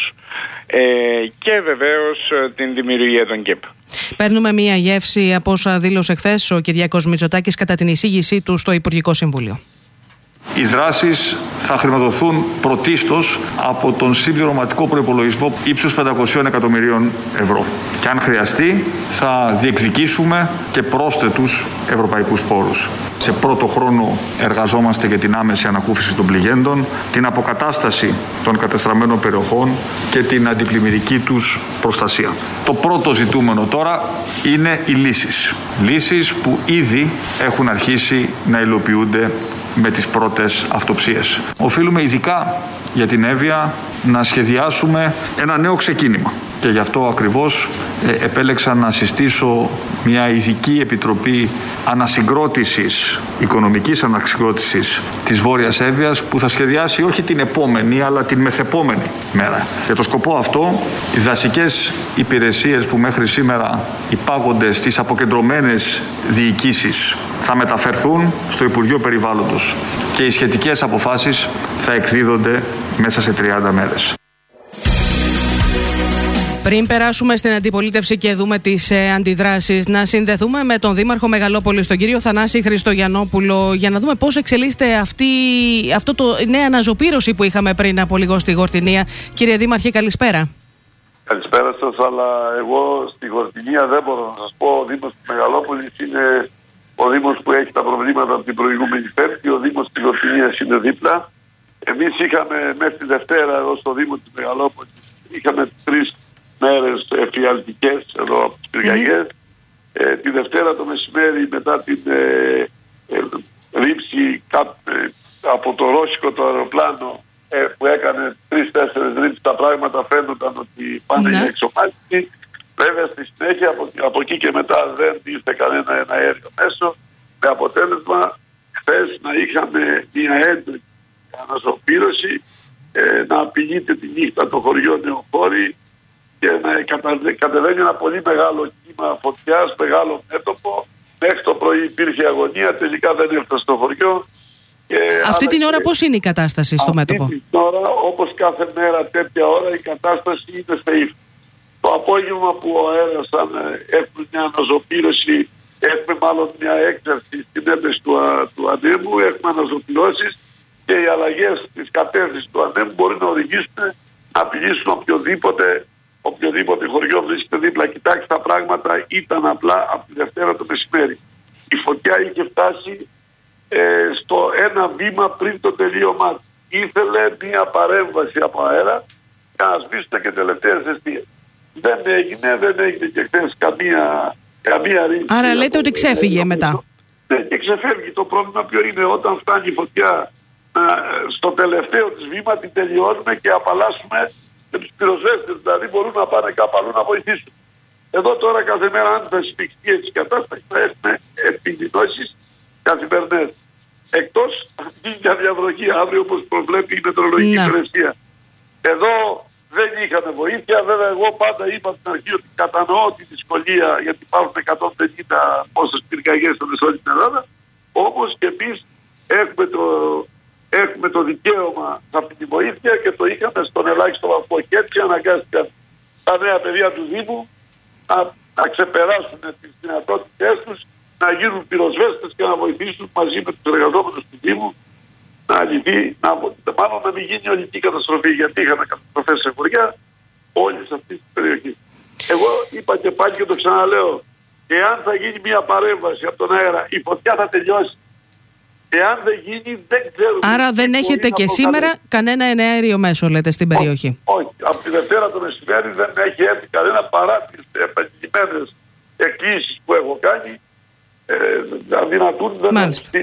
και βεβαίως την δημιουργία των ΚΕΠ. Παίρνουμε μία γεύση από όσα δήλωσε χθες ο Κυριάκος Μητσοτάκης κατά την εισήγησή του στο Υπουργικό Συμβούλιο. Οι δράσεις θα χρηματοδοθούν πρωτίστως από τον συμπληρωματικό προϋπολογισμό ύψους 500 εκατομμυρίων ευρώ. Και αν χρειαστεί θα διεκδικήσουμε και πρόσθετους ευρωπαϊκούς πόρους. Σε πρώτο χρόνο εργαζόμαστε για την άμεση ανακούφιση των πληγέντων, την αποκατάσταση των κατεστραμμένων περιοχών και την αντιπλημμυρική τους προστασία. Το πρώτο ζητούμενο τώρα είναι οι λύσεις. Λύσεις που ήδη έχουν αρχίσει να υλοποιούνται με τις πρώτες αυτοψίες. Οφείλουμε ειδικά για την Εύβοια να σχεδιάσουμε ένα νέο ξεκίνημα. Και γι' αυτό ακριβώς επέλεξα να συστήσω μια ειδική επιτροπή ανασυγκρότησης, οικονομικής ανασυγκρότησης της Βόρειας Εύβοιας, που θα σχεδιάσει όχι την επόμενη αλλά την μεθεπόμενη μέρα. Για το σκοπό αυτό, οι δασικές υπηρεσίες που μέχρι σήμερα υπάγονται στις αποκεντρωμένες διοικήσεις θα μεταφερθούν στο Υπουργείο Περιβάλλοντος και οι σχετικές αποφάσεις θα εκδίδονται μέσα σε 30 μέρες. Πριν περάσουμε στην αντιπολίτευση και δούμε τις αντιδράσεις, να συνδεθούμε με τον Δήμαρχο Μεγαλόπολης, τον κύριο Θανάση Χριστογιαννόπουλο, για να δούμε πώς εξελίσσεται αυτό το νέα αναζωπήρωση που είχαμε πριν από λίγο στη Γορτινία. Κύριε Δήμαρχε, καλησπέρα. Καλησπέρα σας, αλλά εγώ στη Γορτινία δεν μπορώ να σας πω. Ο Δήμος της Μεγαλόπολης είναι ο Δήμος που έχει τα προβλήματα από την προηγούμενη Πέμπτη. Ο Δήμος της Γορτινίας είναι δίπλα. Εμείς είχαμε μέχρι τη Δευτέρα εδώ στο Δήμο της Μεγαλόπολης, είχαμε 3 μέρες εφιαλτικές εδώ από τις πυρκαγιές. Τη Δευτέρα το μεσημέρι, μετά την ρήψη από το ρώσικο το αεροπλάνο που έκανε 3-4 ρήψεις, τα πράγματα φαίνονταν ότι πάνε για εξομάλυνση. Βέβαια στη συνέχεια από εκεί και μετά δεν ήρθε κανένα αέριο μέσο, με αποτέλεσμα χθες να είχαμε μια έντονη αναζωπήρωση, να απειλείται τη νύχτα το χωριό Νεοφόρη και να κατεβαίνει ένα πολύ μεγάλο κύμα φωτιάς, μεγάλο μέτωπο. Μέχρι το πρωί υπήρχε αγωνία, τελικά δεν έφτασε στο χωριό. Αυτή την ώρα πώς είναι η κατάσταση στο μέτωπο? Αυτή την ώρα, όπως κάθε μέρα τέτοια ώρα, η κατάσταση είναι safe. Το απόγευμα που ο αέρας έχουμε μια αναζωπήρωση, έχουμε μάλλον μια έκταση στην ένταση του ανέμου, έχουμε αναζωπηρώσεις και οι αλλαγές της κατεύθυνσης του ανέμου μπορεί να οδηγήσουν να απειλήσουν οποιοδήποτε χωριό βρίσκεται δίπλα. Κοιτάξτε, τα πράγματα ήταν απλά από τη Δευτέρα το μεσημέρι. Η φωτιά είχε φτάσει στο ένα βήμα πριν το τελείωμά. Ήθελε μια παρέμβαση από αέρα για να σβήσουν και τελευταίες αιστείες. Δεν έγινε και χθες καμία ρήξη. Άρα λέτε ότι ξέφυγε μετά? Ναι, και ξεφεύγει. Το πρόβλημα ποιο είναι? Όταν φτάνει η φωτιά στο τελευταίο της βήμα, την τελειώνουμε και απαλλάσσουμε με τους πυροσβέστες, δηλαδή μπορούν να πάνε κάπου αλλού να βοηθήσουν. Εδώ τώρα κάθε μέρα, αν θα σφιχτεί έτσι η κατάσταση, θα έχουμε επιδεινώσεις καθημερινές. Εκτός αυτή για διαβροχή αύριο, όπως προβλέπει η μετεωρολογική υπηρεσία. Εδώ δεν είχαμε βοήθεια. Βέβαια, εγώ πάντα είπα στην αρχή ότι κατανοώ τη δυσκολία, γιατί υπάρχουν 150 πόσες πυρκαγιές σε όλη την Ελλάδα. Όμως και εμείς έχουμε το δικαίωμα σε αυτή τη βοήθεια και το είχαμε στον ελάχιστο βαθμό. Και έτσι αναγκάστηκαν τα νέα παιδιά του Δήμου να ξεπεράσουν τις δυνατότητές τους, να γίνουν πυροσβέστες και να βοηθήσουν μαζί με τους εργαζόμενους του Δήμου να λυθεί, μάλλον να μην γίνει ολική καταστροφή, γιατί είχαμε καταστροφές σε χωριά όλη σε αυτή την περιοχή. Εγώ είπα και πάλι και το ξαναλέω, εάν θα γίνει μια παρέμβαση από τον αέρα, η φωτιά θα τελειώσει. Εάν δεν γίνει, δεν ξέρουμε. Άρα δεν έχετε και σήμερα κανένα εναέριο μέσο, λέτε, στην περιοχή. Όχι. Από τη Δευτέρα το μεσημέρι δεν έχει έρθει κανένα, παρά τις επαγγελμένες εκκλήσεις που έχω κάνει. Αδυνατούν, δεν Μάλιστα.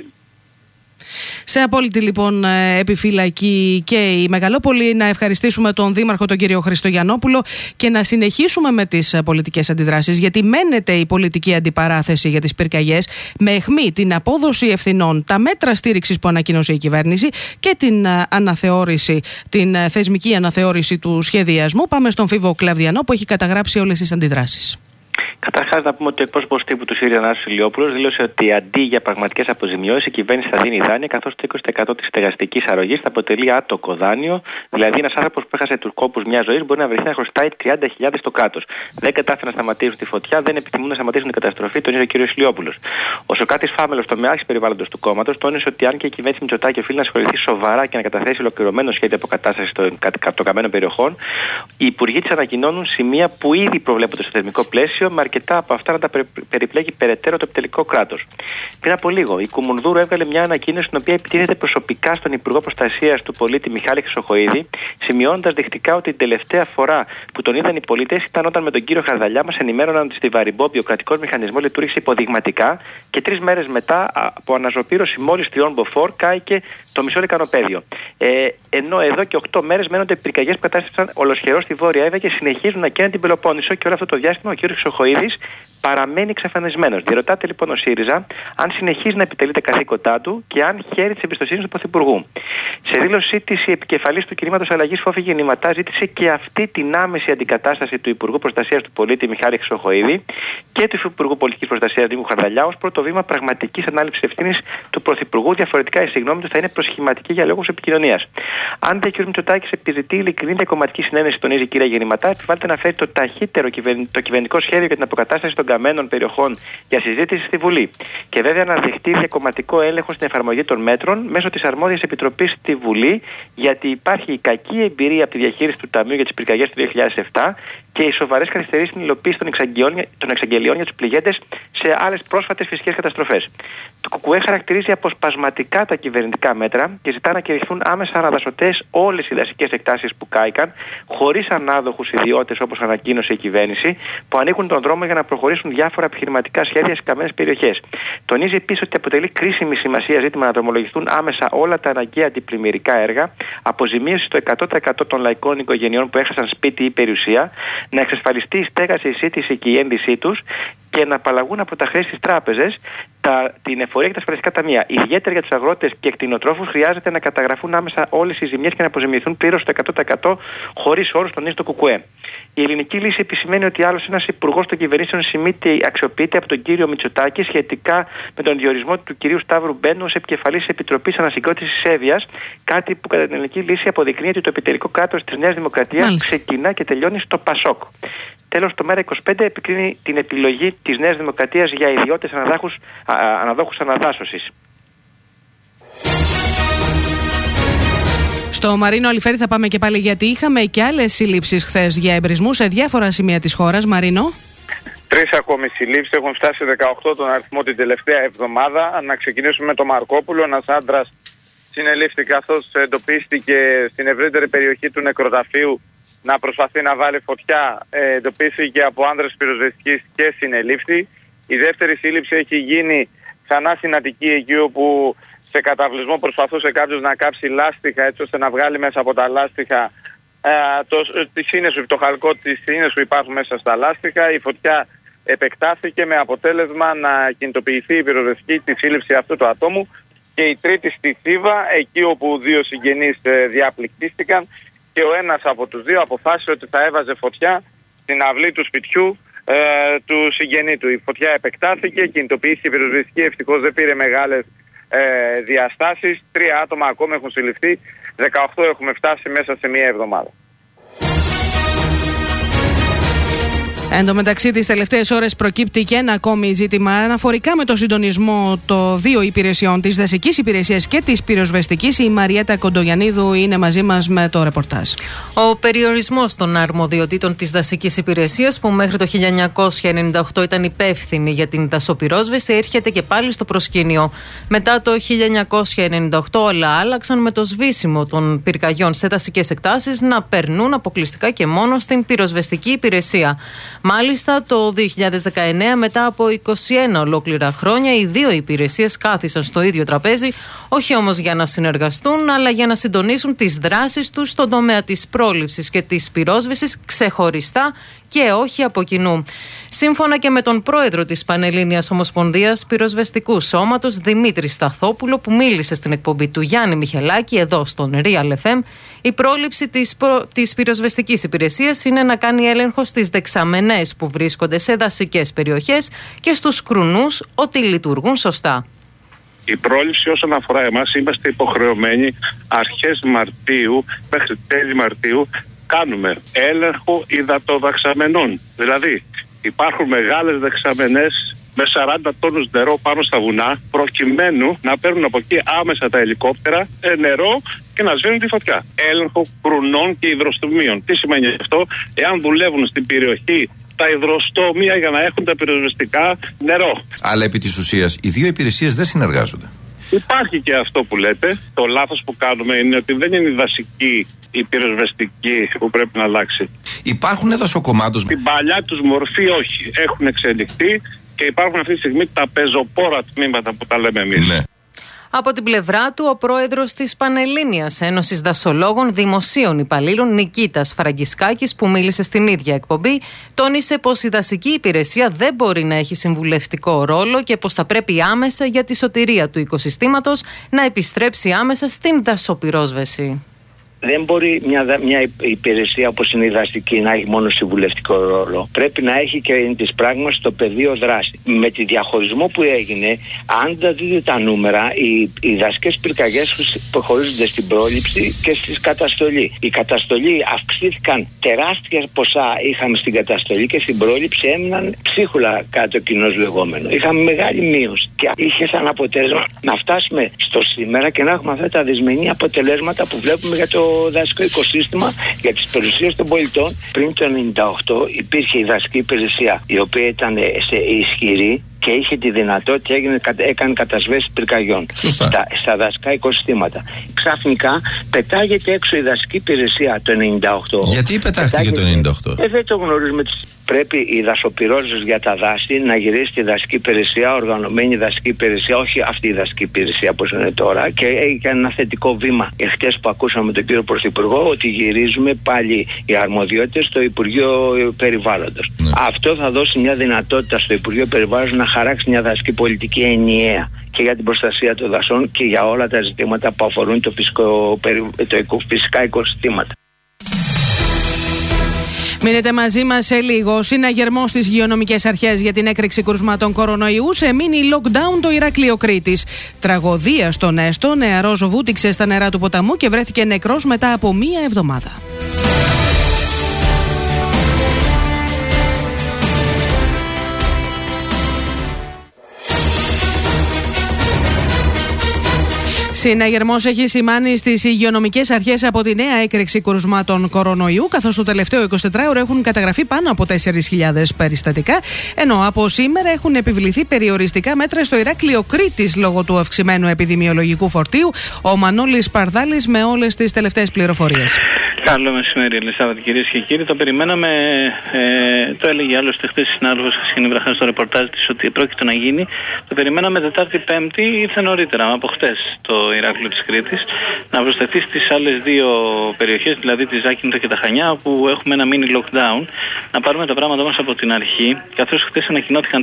Σε απόλυτη λοιπόν επιφυλακή και η Μεγαλόπολη. Να ευχαριστήσουμε τον Δήμαρχο, τον κύριο Χριστογιαννόπουλο, και να συνεχίσουμε με τις πολιτικές αντιδράσεις, γιατί μένεται η πολιτική αντιπαράθεση για τις πυρκαγιές με αιχμή την απόδοση ευθυνών, τα μέτρα στήριξης που ανακοίνωσε η κυβέρνηση και την αναθεώρηση, την θεσμική αναθεώρηση του σχεδιασμού. Πάμε στον Φίβο Κλαβδιανό που έχει καταγράψει όλες τις αντιδράσεις. Καταρχάς, να πούμε ότι ο εκπρόσωπος τύπου του ΣΥΡΙΖΑ, Νάσος Ηλιόπουλος, δήλωσε ότι αντί για πραγματικές αποζημιώσεις, η κυβέρνηση θα δίνει δάνεια, καθώς το 20% της στεγαστικής αρρωγής θα αποτελεί άτοκο δάνειο. Δηλαδή, ένας άνθρωπος που έχασε τους κόπους μιας ζωής μπορεί να βρεθεί να χρωστάει 30.000 στο κράτος. Δεν κατάφεραν να σταματήσουν τη φωτιά, δεν επιθυμούν να σταματήσουν την καταστροφή, τονίζει ο κ. Ηλιόπουλος. Ο Σωκράτης Φάμελος, τομεάρχης περιβάλλοντος του κόμματος, τόνισε ότι αν και η κυβέρνηση Μητσοτάκη οφείλει να ασχοληθεί σοβαρά και να καταθέσει ολοκληρωμένο σχέδιο αποκατάστασης των κατοκαμμένων περιοχών, οι υπουργοί της ανακοινώνουν σημεία που ήδη προβλέπονται στο θεσμικό πλαίσιο, με αρκετά από αυτά να τα περιπλέκει περαιτέρω το επιτελικό κράτος. Πριν από λίγο, η Κουμουνδούρου έβγαλε μια ανακοίνωση στην οποία επιτίθεται προσωπικά στον Υπουργό Προστασίας του Πολίτη Μιχάλη Χρυσοχοΐδη, σημειώνοντας δεικτικά ότι την τελευταία φορά που τον είδαν οι πολίτες ήταν όταν με τον κύριο Χαρδαλιά μας ενημέρωναν ότι στη Βαριμπόμπη ο κρατικός μηχανισμός λειτουργήσε υποδειγματικά και 3 μέρες μετά από αναζωπήρωση μόλις 3 μποφόρ κάηκε το μισό λεκανοπέδιο. Ενώ εδώ και 8 μέρες μένονται πυρκαγιές που κατάστησαν ολοσχερό στη Βόρεια Εύβοια και συνεχίζουν να καίνουν την Πελοπόννησο, και όλο αυτό το διάστημα ο κ. Χρυσοχοΐδης παραμένει εξαφανισμένος. Διερωτάται λοιπόν ο ΣΥΡΙΖΑ αν συνεχίζει να επιτελεί τα καθήκοντά του και αν χαίρει της εμπιστοσύνης του Πρωθυπουργού. Σε δήλωσή της, η επικεφαλής του κινήματος Αλλαγής Φόφη Γεννηματά ζήτησε και αυτή την άμεση αντικατάσταση του Υπουργού Προστασίας του Πολίτη Μιχάλη Χρυσοχοΐδη και του Υπουργού Πολιτικής Προστασίας Νίκου Χαρδαλιά ως πρώτο βήμα πραγματικής ανάληψης ευθύνης του Πρωθυπουργού. Διαφορετικά η συγγνώμη του θα είναι προσχηματική για λόγους επικοινωνίας. Αν δεν ο κ. Μητσοτάκης επιζητεί ειλικρινή διακομματική συνένεση, τονίζει η κυρία Γεννηματά, επιβάλλεται να φέρει το ταχύτερο κυβερνητικό σχέδιο για την αποκατάσταση των καμένων περιοχών για συζήτηση στη Βουλή. Και βέβαια να δεχτεί διακομματικό έλεγχο στην εφαρμογή των μέτρων μέσω της αρμόδιας επιτροπής στη Βουλή, γιατί υπάρχει η κακή εμπειρία από τη διαχείριση του Ταμείου για τις πυρκαγιές του 2007 και οι σοβαρές καθυστερήσεις στην υλοποίηση των εξαγγελιών για τους πληγέντες σε άλλες πρόσφατες φυσικές καταστροφές. Το ΚΚΕ χαρακτηρίζει αποσπασματικά τα κυβερνητικά μέτρα και ζητά να κηρυχθούν άμεσα αναδασωτές όλες οι δασικές εκτάσεις που κάηκαν, χωρίς ανάδοχους ιδιώτες όπως ανακοίνωσε η κυβέρνηση, που ανοίγουν τον δρόμο για να προχωρήσουν διάφορα επιχειρηματικά σχέδια σε καμένες περιοχές. Τονίζει επίσης ότι αποτελεί κρίσιμη σημασία ζήτημα να δρομολογηθούν άμεσα όλα τα αναγκαία αντιπλημμυρικά έργα, αποζημίωση στο 100% των λαϊκών οικογενειών που έχασαν σπίτι ή περιουσία, να εξασφαλιστεί η στέγαση, η σύντηση και η ένδυσή τους και να απαλλαγούν από τα χρέη στις τράπεζες, την εφορία και τα ασφαλιστικά ταμεία. Ιδιαίτερα για τους αγρότες και κτηνοτρόφους χρειάζεται να καταγραφούν άμεσα όλες οι ζημιές και να αποζημιωθούν πλήρως το 100% χωρίς όρους, τονίζει το ΚΚΕ. Η ελληνική λύση επισημαίνει ότι άλλος ένας υπουργός των κυβερνήσεων αξιοποιείται από τον κύριο Μητσοτάκη σχετικά με τον διορισμό του κυρίου Σταύρου Μπένου ως επικεφαλής Επιτροπής Ανασυγκρότησης Εύβοιας, κάτι που κατά την ελληνική λύση αποδεικνύει ότι το επιτελικό κράτος της Νέας Δημοκρατίας ξεκινά και τελειώνει στο Πασόκ. Τέλος, το ΜέΡΑ25 επικρίνει την επιλογή της Νέας Δημοκρατίας για ιδιώτες αναδόχους αναδάσωσης. Στο Μαρίνο Αλιφέρη θα πάμε και πάλι, γιατί είχαμε και άλλες συλλήψεις χθες για εμπρισμού σε διάφορα σημεία της χώρας. Μαρίνο. 3 ακόμη συλλήψεις, έχουν φτάσει 18 τον αριθμό την τελευταία εβδομάδα. Να ξεκινήσουμε με τον Μαρκόπουλο. Ένας άντρας συνελήφθη καθώς εντοπίστηκε στην ευρύτερη περιοχή του νεκροταφείου να προσπαθεί να βάλει φωτιά. Εντοπίστηκε από άνδρες πυροσβεστικής και συνελήφθη. Η δεύτερη σύλληψη έχει γίνει ξανά στην Αττική, εκεί όπου σε καταβλισμό προσπαθούσε κάποιος να κάψει λάστιχα έτσι ώστε να βγάλει μέσα από τα λάστιχα το χαλκό της σύννεσου που υπάρχουν μέσα στα λάστιχα. Η φωτιά επεκτάθηκε με αποτέλεσμα να κινητοποιηθεί η πυροσβεστική τη σύλληψη αυτού του ατόμου, και η τρίτη στη Θήβα, εκεί όπου δύο συγγενείς διαπληκτίστηκαν και ο ένας από τους δύο αποφάσισε ότι θα έβαζε φωτιά στην αυλή του σπιτιού του συγγενή του. Η φωτιά επεκτάθηκε, κινητοποιήθηκε η πυροσβεστική, ευτυχώς δεν πήρε μεγάλες διαστάσεις. 3 άτομα ακόμα έχουν συλληφθεί, 18 έχουμε φτάσει μέσα σε μία εβδομάδα. Εν τω μεταξύ, τις τελευταίες ώρες προκύπτει και ένα ακόμη ζήτημα αναφορικά με το συντονισμό των δύο υπηρεσιών, της δασικής υπηρεσίας και της πυροσβεστικής. Η Μαριέτα Κοντογιαννίδου είναι μαζί μας με το ρεπορτάζ. Ο περιορισμός των αρμοδιοτήτων της δασικής υπηρεσίας, που μέχρι το 1998 ήταν υπεύθυνη για την δασοπυρόσβεση, έρχεται και πάλι στο προσκήνιο. Μετά το 1998 όλα άλλαξαν, με το σβήσιμο των πυρκαγιών σε δασικές εκτάσεις να περνούν αποκλειστικά και μόνο στην πυροσβεστική υπηρεσία. Μάλιστα, το 2019, μετά από 21 ολόκληρα χρόνια, οι δύο υπηρεσίες κάθισαν στο ίδιο τραπέζι, όχι όμως για να συνεργαστούν, αλλά για να συντονίσουν τις δράσεις τους στον τομέα της πρόληψης και της πυρόσβεσης ξεχωριστά και όχι από κοινού. Σύμφωνα και με τον πρόεδρο της Πανελλήνιας Ομοσπονδίας Πυροσβεστικού Σώματος, Δημήτρη Σταθόπουλο, που μίλησε στην εκπομπή του Γιάννη Μιχελάκη εδώ στον Real FM, η πρόληψη της πυροσβεστικής υπηρεσίας είναι να κάνει έλεγχο στις δεξαμενές που βρίσκονται σε δασικές περιοχές και στους κρουνούς ότι λειτουργούν σωστά. Η πρόληψη όσον αφορά εμάς, είμαστε υποχρεωμένοι αρχές Μαρτίου μέχρι τέλη Μαρτίου κάνουμε έλεγχο υδατοδαξαμενών. Δηλαδή υπάρχουν μεγάλες δεξαμενές με 40 τόνους νερό πάνω στα βουνά, προκειμένου να παίρνουν από εκεί άμεσα τα ελικόπτερα νερό και να σβήνουν τη φωτιά. Έλεγχο κρουνών και υδροστομίων. Τι σημαίνει αυτό? Εάν δουλεύουν στην περιοχή τα υδροστόμια για να έχουν τα πυροσβεστικά νερό. Αλλά επί της ουσίας οι δύο υπηρεσίες δεν συνεργάζονται. Υπάρχει και αυτό που λέτε. Το λάθος που κάνουμε είναι ότι δεν είναι η δασική, η πυροσβεστική που πρέπει να αλλάξει. Υπάρχουν δασοκομάτους. Στην παλιά τους μορφή όχι. Έχουν εξελιχθεί και υπάρχουν αυτή τη στιγμή τα πεζοπόρα τμήματα που τα λέμε εμείς. Ναι. Από την πλευρά του, ο πρόεδρος της Πανελλήνιας Ένωσης Δασολόγων Δημοσίων Υπαλλήλων, Νικήτας Φραγκισκάκης, που μίλησε στην ίδια εκπομπή, τόνισε πως η δασική υπηρεσία δεν μπορεί να έχει συμβουλευτικό ρόλο και πως θα πρέπει άμεσα, για τη σωτηρία του οικοσυστήματος, να επιστρέψει άμεσα στην δασοπυρόσβεση. Δεν μπορεί μια υπηρεσία όπως είναι η δασική να έχει μόνο συμβουλευτικό ρόλο. Πρέπει να έχει και τις πράγματι στο πεδίο δράση. Με τη διαχωρισμό που έγινε, αν τα δείτε τα νούμερα, οι δασικές πυρκαγιές προχωρίζονται στην πρόληψη και στη καταστολή. Η καταστολή αυξήθηκαν τεράστια ποσά, είχαμε στην καταστολή, και στην πρόληψη έμειναν ψίχουλα κάτω κοινώς λεγόμενο. Είχαμε μεγάλη μείωση και είχε σαν αποτέλεσμα να φτάσουμε στο σήμερα και να έχουμε αυτά τα δυσμενή αποτελέσματα που βλέπουμε για το δασικό οικοσύστημα, για τις περιουσίες των πολιτών. Πριν το 1998 υπήρχε η δασική υπηρεσία, η οποία ήταν ισχυρή και είχε τη δυνατότητα, έκανε κατασβέσεις πυρκαγιών στα δασικά οικοσυστήματα. Ξαφνικά πετάγεται έξω η δασική υπηρεσία το 1998. Γιατί πετάχτηκε το 1998? Δεν το γνωρίζουμε. Πρέπει η δασοπυρόσβεση για τα δάση να γυρίσει στη δασική υπηρεσία, οργανωμένη δασική υπηρεσία, όχι αυτή η δασική υπηρεσία όπως είναι τώρα. Και έγινε ένα θετικό βήμα εχθές που ακούσαμε τον κύριο Πρωθυπουργό, ότι γυρίζουμε πάλι οι αρμοδιότητες στο Υπουργείο Περιβάλλοντος. Ναι. Αυτό θα δώσει μια δυνατότητα στο Υπουργείο Περιβάλλοντος να χαράξει μια δασική πολιτική ενιαία και για την προστασία των δασών και για όλα τα ζητήματα που αφορούν το φυσικά οικοσυστήματα. Μείνετε μαζί μας σε λίγο. Συναγερμός στις υγειονομικές αρχές για την έκρηξη κρουσμάτων κορονοϊού σε μίνι lockdown το Ηράκλειο Κρήτης. Τραγωδία στον Έστω. Νεαρός βούτυξε στα νερά του ποταμού και βρέθηκε νεκρός μετά από μία εβδομάδα. Συναγερμός έχει σημάνει στις υγειονομικές αρχές από τη νέα έκρηξη κρουσμάτων κορονοϊού, καθώς το τελευταίο 24ωρο έχουν καταγραφεί πάνω από 4.000 περιστατικά, ενώ από σήμερα έχουν επιβληθεί περιοριστικά μέτρα στο Ηράκλειο Κρήτης λόγω του αυξημένου επιδημιολογικού φορτίου. Ο Μανώλης Παρδάλης με όλες τις τελευταίες πληροφορίες. Καλό μεσημέρι, Ελισάβετ, κυρίες και κύριοι. Το περιμέναμε, το έλεγε άλλωστε χθες η συνάδελφος Χριστίνη Βραχά στο ρεπορτάζ της ότι πρόκειται να γίνει. Το περιμέναμε Τετάρτη-Πέμπτη, ήρθε νωρίτερα, από χτες το Ηράκλειο της Κρήτης, να προσθεθεί στις άλλες δύο περιοχές, δηλαδή τη Ζάκυνθο και τα Χανιά, όπου έχουμε ένα mini lockdown. Να πάρουμε τα πράγματα όμως από την αρχή, καθώς χθες ανακοινώθηκαν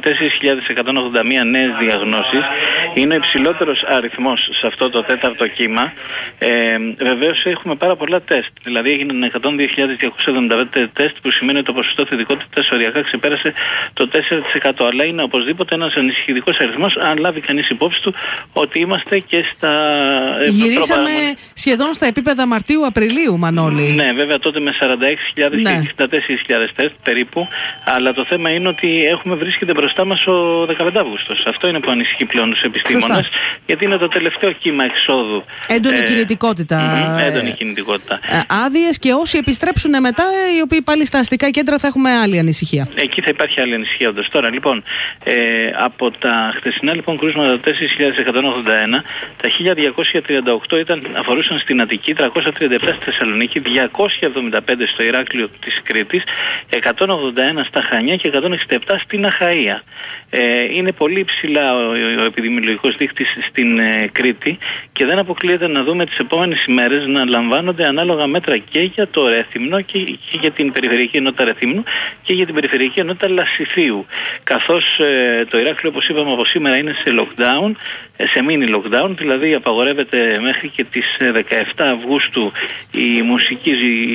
4.181 νέες διαγνώσεις. Είναι ο υψηλότερος αριθμός σε αυτό το τέταρτο κύμα. Βεβαίως έχουμε πάρα πολλά τεστ. Δηλαδή έγιναν 102.275 τεστ, που σημαίνει ότι το ποσοστό θετικότητας οριακά ξεπέρασε το 4%. Αλλά είναι οπωσδήποτε ένας ανησυχητικός αριθμός, αν λάβει κανείς υπόψη του ότι είμαστε και στα. Γυρίσαμε σχεδόν στα επίπεδα Μαρτίου-Απριλίου, Μανώλη. Ναι, βέβαια τότε με 46.000 και 64.000 τεστ περίπου. Αλλά το θέμα είναι ότι βρίσκεται μπροστά μας ο 15 Αύγουστος. Αυτό είναι που ανησυχεί πλέον τους επιστήμονες, γιατί είναι το τελευταίο κύμα εξόδου. Έντονη κινητικότητα. Έντονη κινητικότητα. Άδειες, και όσοι επιστρέψουν μετά, οι οποίοι πάλι στα αστικά κέντρα, θα έχουμε άλλη ανησυχία. Εκεί θα υπάρχει άλλη ανησυχία όντως. Τώρα λοιπόν, από τα χθεσινά λοιπόν κρούσματα 4.181, τα 1.238 αφορούσαν στην Αττική, 337 στη Θεσσαλονίκη, 275 στο Ηράκλειο της Κρήτης, 181 στα Χανιά και 167 στην Αχαΐα. Είναι πολύ υψηλά ο επιδημιολογικός δείκτης στην Κρήτη και δεν αποκλείεται να δούμε τις επόμενες ημέρες να λαμβάνονται ανάλογα μέτρα και για το Ρέθυμνο και για την Περιφερειακή Ενότητα Ρεθύμνου και για την Περιφερειακή Ενότητα Λασιθίου. Καθώς το Ηράκλειο, όπως είπαμε, από σήμερα είναι σε lockdown, σε mini lockdown, δηλαδή απαγορεύεται μέχρι και τις 17 Αυγούστου η μουσική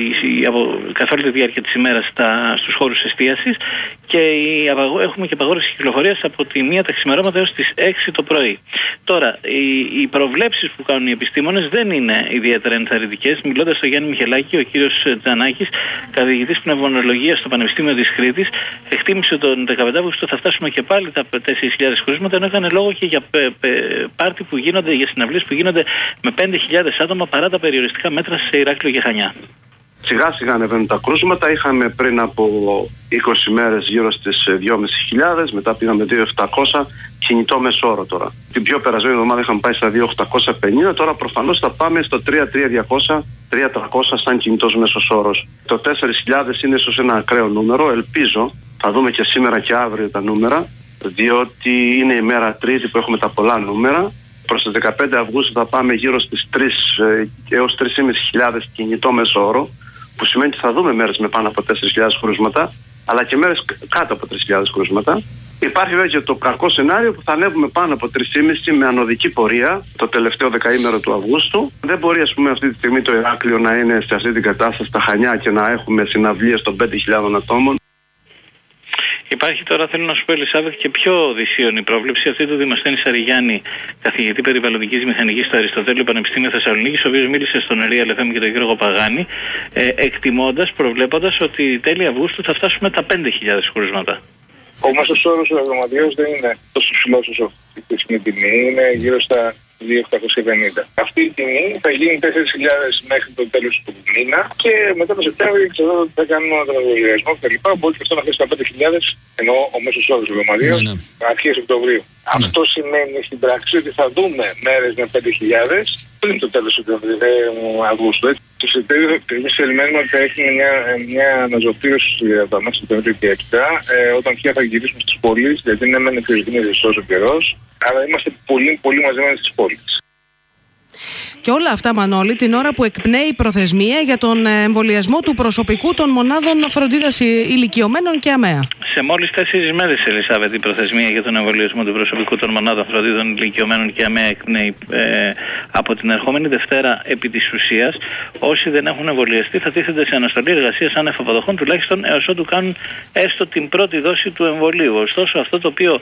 καθ' όλη τη διάρκεια της ημέρας στους χώρους εστίασης, και έχουμε και απαγόρευση κυκλοφορίας από τη 1 τα ξημερώματα έως τις 6 το πρωί. Τώρα, οι προβλέψεις που κάνουν οι επιστήμονες δεν είναι ιδιαίτερα ενθαρρυντικές. Μιλώντας στο Γιάννη Μιχελάκη, ο κύριος Τζανάκης, καθηγητής πνευμονολογίας στο Πανεπιστήμιο της Κρήτης, εκτίμησε ότι τον 15 Αύγουστο θα φτάσουμε και πάλι τα 4.000 κρούσματα, ενώ έκανε λόγο και για πάρτι που γίνονται, για συναυλίες που γίνονται με 5.000 άτομα, παρά τα περιοριστικά μέτρα σε Ηράκλειο και Χανιά. Σιγά σιγά ανεβαίνουν τα κρούσματα. Είχαμε πριν από 20 μέρες γύρω στις 2.500, μετά πήγαμε 2.700, κινητό μεσόωρο τώρα. Την πιο περασμένη εβδομάδα είχαμε πάει στα 2.850, τώρα προφανώς θα πάμε στο 3.200, 3.300 σαν κινητός μέσος όρος. Το 4.000 είναι ίσως ένα ακραίο νούμερο, ελπίζω, θα δούμε και σήμερα και αύριο τα νούμερα, διότι είναι η μέρα Τρίτη που έχουμε τα πολλά νούμερα. Προς το 15 Αυγούστου θα πάμε γύρω στις 3 έως 3.500 κινητό μέσο όρο, που σημαίνει ότι θα δούμε μέρες με πάνω από 4.000 κρούσματα, αλλά και μέρες κάτω από 3.000 κρούσματα. Υπάρχει βέβαια και το κακό σενάριο που θα ανέβουμε πάνω από 3.500 με ανωδική πορεία το τελευταίο δεκαήμερο του Αυγούστου. Δεν μπορεί, ας πούμε, αυτή τη στιγμή το Ηράκλειο να είναι σε αυτή την κατάσταση στα Χανιά και να έχουμε συναυλίες των 5.000 ατόμων. Υπάρχει τώρα, θέλω να σου πω, Ελισάβετ, και πιο δυσίωνη πρόβλεψη αυτή του Δημοσθένη Σαριγιάννη, καθηγητή περιβαλλοντικής μηχανικής στο Αριστοτέλειο Πανεπιστήμιο Θεσσαλονίκης, ο οποίος μίλησε στον Real FM και τον κύριο Παγάνη, εκτιμώντας, προβλέποντας ότι τέλη Αυγούστου θα φτάσουμε τα 5.000 κρούσματα. Ο μέσος όρος εβδομαδιαίος δεν είναι τόσο ψηλός όσο η στιγμή τιμή, είναι γύρω στα 2.850. Αυτή η τιμή θα γίνει 4.000 μέχρι το τέλος του μήνα και μετά το Σεπτέμβριο θα κάνουμε τον εμβολιασμό κτλ. Μπορεί και αυτό να φτάσει στα 5.000, ενώ ο μέσος όρος εβδομαδιαίος αρχές Οκτωβρίου. Αυτό σημαίνει στην πράξη ότι θα δούμε μέρες με 5.000 πριν το τέλος του Αυγούστου. Εμείς περιμένουμε ότι θα έχουμε μια αναζωπήρωση από τα μέσα του Σεπτεμβρίου και έπειτα, όταν πια θα γυρίσουμε στις πόλεις, γιατί είναι μεν εξωτερική τόσο καιρός, αλλά είμαστε πολύ, πολύ μαζεμένοι στις πόλεις. Και όλα αυτά, Μανώλη, την ώρα που εκπνέει η προθεσμία για τον εμβολιασμό του προσωπικού των μονάδων φροντίδας ηλικιωμένων και ΑΜΕΑ. Σε μόλις 4 μέρες, Ελισάβετ, η προθεσμία για τον εμβολιασμό του προσωπικού των μονάδων φροντίδων ηλικιωμένων και ΑΜΕΑ εκπνέει από την ερχόμενη Δευτέρα. Επί της ουσίας, όσοι δεν έχουν εμβολιαστεί θα τίθενται σε αναστολή εργασίας άνευ αποδοχών, τουλάχιστον έως ότου κάνουν έστω την πρώτη δόση του εμβολίου. Ωστόσο, αυτό το οποίο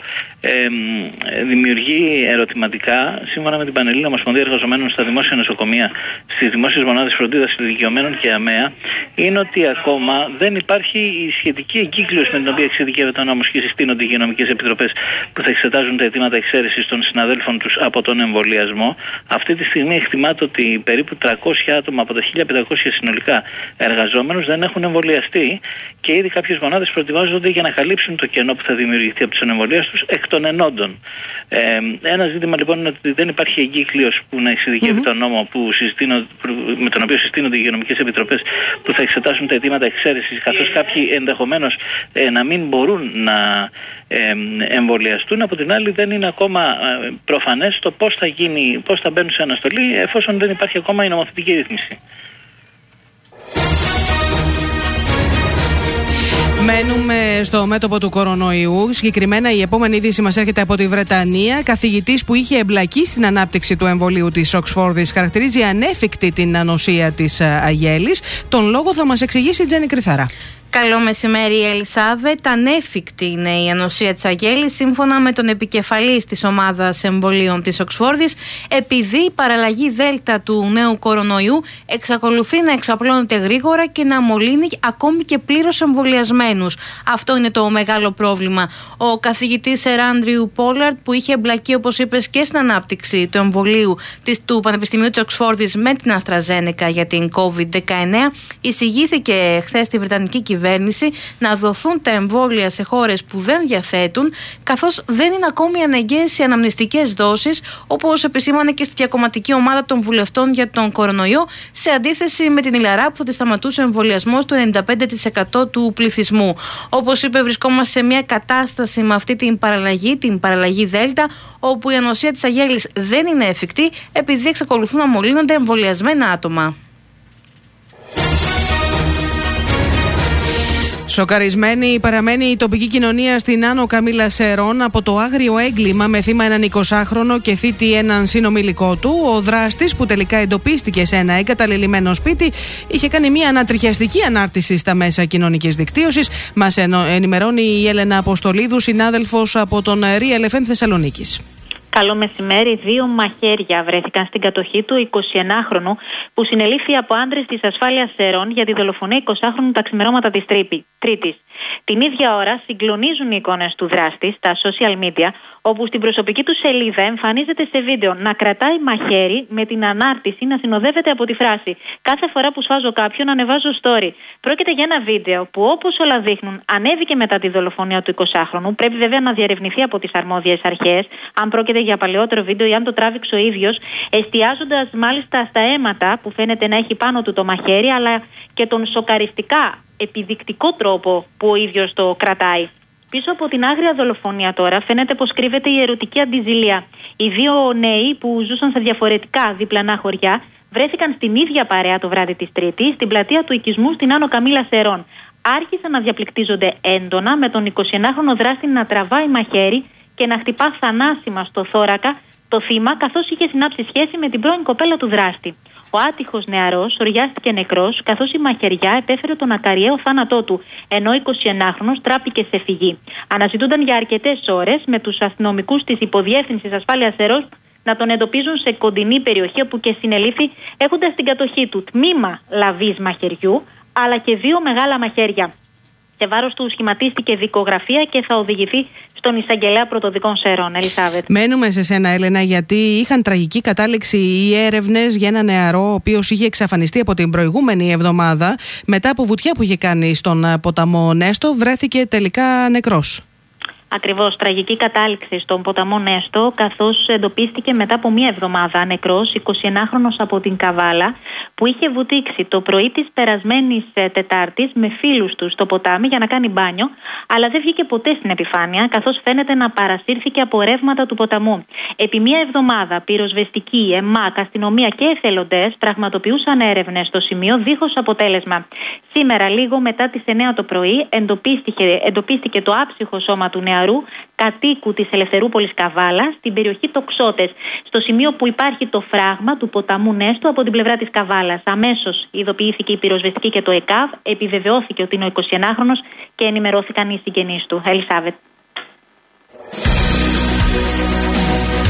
δημιουργεί ερωτηματικά, σύμφωνα με την Πανελλήνια Ομοσπονδία Εργαζομένων στα δημόσια νοσοκομεία, στις δημόσιες μονάδες φροντίδας ηλικιωμένων και ΑΜΕΑ, είναι ότι ακόμα δεν υπάρχει η σχετική εγκύκλωση με την οποία εξειδικεύονται εξειδικεύεται ο νόμος και συστήνονται οι υγειονομικές επιτροπές που θα εξετάζουν τα αιτήματα εξαίρεσης των συναδέλφων τους από τον εμβολιασμό. Αυτή τη στιγμή εκτιμάται ότι περίπου 300 άτομα από τα 1.500 συνολικά εργαζόμενους δεν έχουν εμβολιαστεί και ήδη κάποιες μονάδες προετοιμάζονται για να καλύψουν το κενό που θα δημιουργηθεί από τους ανεμβολίαστους εκ των ενόντων. Ένα ζήτημα λοιπόν είναι ότι δεν υπάρχει εγκύκλειος που να εξειδικεύει τον νόμο με τον οποίο συστήνονται οι υγειονομικές επιτροπές που θα εξετάσουν τα αιτήματα εξαίρεσης, καθώς κάποιοι ενδεχομένως να μην μπορούν να εμβολιαστούν. Από την άλλη, δεν είναι ακόμα προφανές το πώς θα μπαίνουν σε αναστολή, εφόσον δεν υπάρχει ακόμα η νομοθετική ρύθμιση. Μένουμε στο μέτωπο του κορονοϊού. Συγκεκριμένα, η επόμενη είδηση μας έρχεται από τη Βρετανία. Καθηγητής που είχε εμπλακεί στην ανάπτυξη του εμβολίου της Οξφόρδης χαρακτηρίζει ανέφικτη την ανοσία της Αγέλης. Τον λόγο θα μας εξηγήσει η Τζέννη Κρυθαρά. Καλό μεσημέρι, Ελισάβετ. Ανέφικτη είναι η ανοσία της Αγέλης, σύμφωνα με τον επικεφαλής της ομάδας εμβολίων της Οξφόρδης, επειδή η παραλλαγή Δέλτα του νέου κορονοϊού εξακολουθεί να εξαπλώνεται γρήγορα και να μολύνει ακόμη και πλήρως εμβολιασμένους. Αυτό είναι το μεγάλο πρόβλημα. Ο καθηγητής Σερ Άντριου Πόλαρτ, που είχε εμπλακεί, όπως είπες, και στην ανάπτυξη του εμβολίου του Πανεπιστημίου της Οξφόρδης με την Αστραζένεκα για την COVID-19, εισηγήθηκε χθες στη Βρετανική κυβέρνηση να δοθούν τα εμβόλια σε χώρες που δεν διαθέτουν, καθώς δεν είναι ακόμη αναγκαίες οι αναμνηστικές δόσεις, όπως επισήμανε και στη διακομματική ομάδα των βουλευτών για τον κορονοϊό, σε αντίθεση με την Ιλαρά που θα τη σταματούσε ο εμβολιασμός του 95% του πληθυσμού. Όπως είπε, βρισκόμαστε σε μια κατάσταση με αυτή την παραλλαγή Δέλτα, όπου η ανοσία της Αγέλης δεν είναι εφικτή, επειδή εξακολουθούν να μολύνονται εμβολιασμένα άτομα. Σοκαρισμένη παραμένει η τοπική κοινωνία στην Άνω Καμήλα Σερών από το άγριο έγκλημα με θύμα έναν 20χρονο και θήτη έναν συνομιλικό του. Ο δράστης, που τελικά εντοπίστηκε σε ένα εγκαταλελειμμένο σπίτι, είχε κάνει μια ανατριχιαστική ανάρτηση στα μέσα κοινωνικής δικτύωσης. Μας ενημερώνει η Έλενα Αποστολίδου, συνάδελφος από τον Real FM Θεσσαλονίκης. Καλό μεσημέρι. 2 μαχαίρια βρέθηκαν στην κατοχή του 21χρονου που συνελήφθη από άντρες της ασφάλειας Σερών για τη δολοφονία 20χρονου τα ξημερώματα της Τρίτης. Την ίδια ώρα συγκλονίζουν οι εικόνες του δράστη στα social media, όπου στην προσωπική του σελίδα εμφανίζεται σε βίντεο να κρατάει μαχαίρι με την ανάρτηση να συνοδεύεται από τη φράση «Κάθε φορά που σφάζω κάποιον ανεβάζω story». Πρόκειται για ένα βίντεο που, όπως όλα δείχνουν, ανέβηκε μετά τη δολοφονία του 20χρονου. Πρέπει βέβαια να διερευνηθεί από τις αρμόδιες αρχές αν πρόκειται για παλαιότερο βίντεο ή αν το τράβηξε ο ίδιος, εστιάζοντας μάλιστα στα αίματα που φαίνεται να έχει πάνω του το μαχαίρι, αλλά και τον σοκαριστικά επιδεικτικό τρόπο που ο ίδιος το κρατάει. Πίσω από την άγρια δολοφονία τώρα φαίνεται πως κρύβεται η ερωτική αντιζηλία. Οι 2 νέοι που ζούσαν σε διαφορετικά διπλανά χωριά βρέθηκαν στην ίδια παρέα το βράδυ της Τρίτης, στην πλατεία του οικισμού στην Άνω Καμήλα Σερών. Άρχισαν να διαπληκτίζονται έντονα, με τον 21χρονο δράστη να τραβάει μαχαίρι και να χτυπά θανάσιμα στο θώρακα το θύμα, καθώς είχε συνάψει σχέση με την πρώην κοπέλα του δράστη. Ο άτυχος νεαρός οριάστηκε νεκρός, καθώς η μαχαιριά επέφερε τον ακαριαίο θάνατό του, ενώ ο 21χρονος τράπηκε σε φυγή. Αναζητούνταν για αρκετές ώρες, με τους αστυνομικούς της Υποδιεύθυνσης Ασφάλειας Σερών να τον εντοπίζουν σε κοντινή περιοχή, όπου και συνελήφθη, έχοντας στην κατοχή του τμήμα λαβής μαχαιριού, αλλά και 2 μεγάλα μαχαίρια. Σε βάρος του σχηματίστηκε δικογραφία και θα οδηγηθεί στον εισαγγελέα πρωτοδικών Σερών. Ελισάβετ. Μένουμε σε σένα, Έλενα, γιατί είχαν τραγική κατάληξη οι έρευνες για ένα νεαρό, ο οποίος είχε εξαφανιστεί από την προηγούμενη εβδομάδα. Μετά από βουτιά που είχε κάνει στον ποταμό Νέστο, βρέθηκε τελικά νεκρός. Ακριβώς, τραγική κατάληξη στον ποταμό Νέστο, καθώς εντοπίστηκε μετά από μία εβδομάδα νεκρός 21χρονος από την Καβάλα, που είχε βουτήξει το πρωί της περασμένης Τετάρτης με φίλους του στο ποτάμι για να κάνει μπάνιο, αλλά δεν βγήκε ποτέ στην επιφάνεια, καθώς φαίνεται να παρασύρθηκε από ρεύματα του ποταμού. Επί μία εβδομάδα, πυροσβεστικοί, ΕΜΑΚ, αστυνομία και εθελοντές πραγματοποιούσαν έρευνες στο σημείο δίχως αποτέλεσμα. Σήμερα, λίγο μετά τις 9 το πρωί, εντοπίστηκε το άψυχο σώμα του νεαρού κατοίκου της Ελευθερούπολης Καβάλα στην περιοχή Τοξότες, στο σημείο που υπάρχει το φράγμα του ποταμού Νέστο από την πλευρά της Καβάλας. Αμέσως ειδοποιήθηκε η πυροσβεστική και το ΕΚΑΒ, επιβεβαιώθηκε ότι είναι ο 21χρονος και ενημερώθηκαν οι συγγενείς του. Ελισάβετ.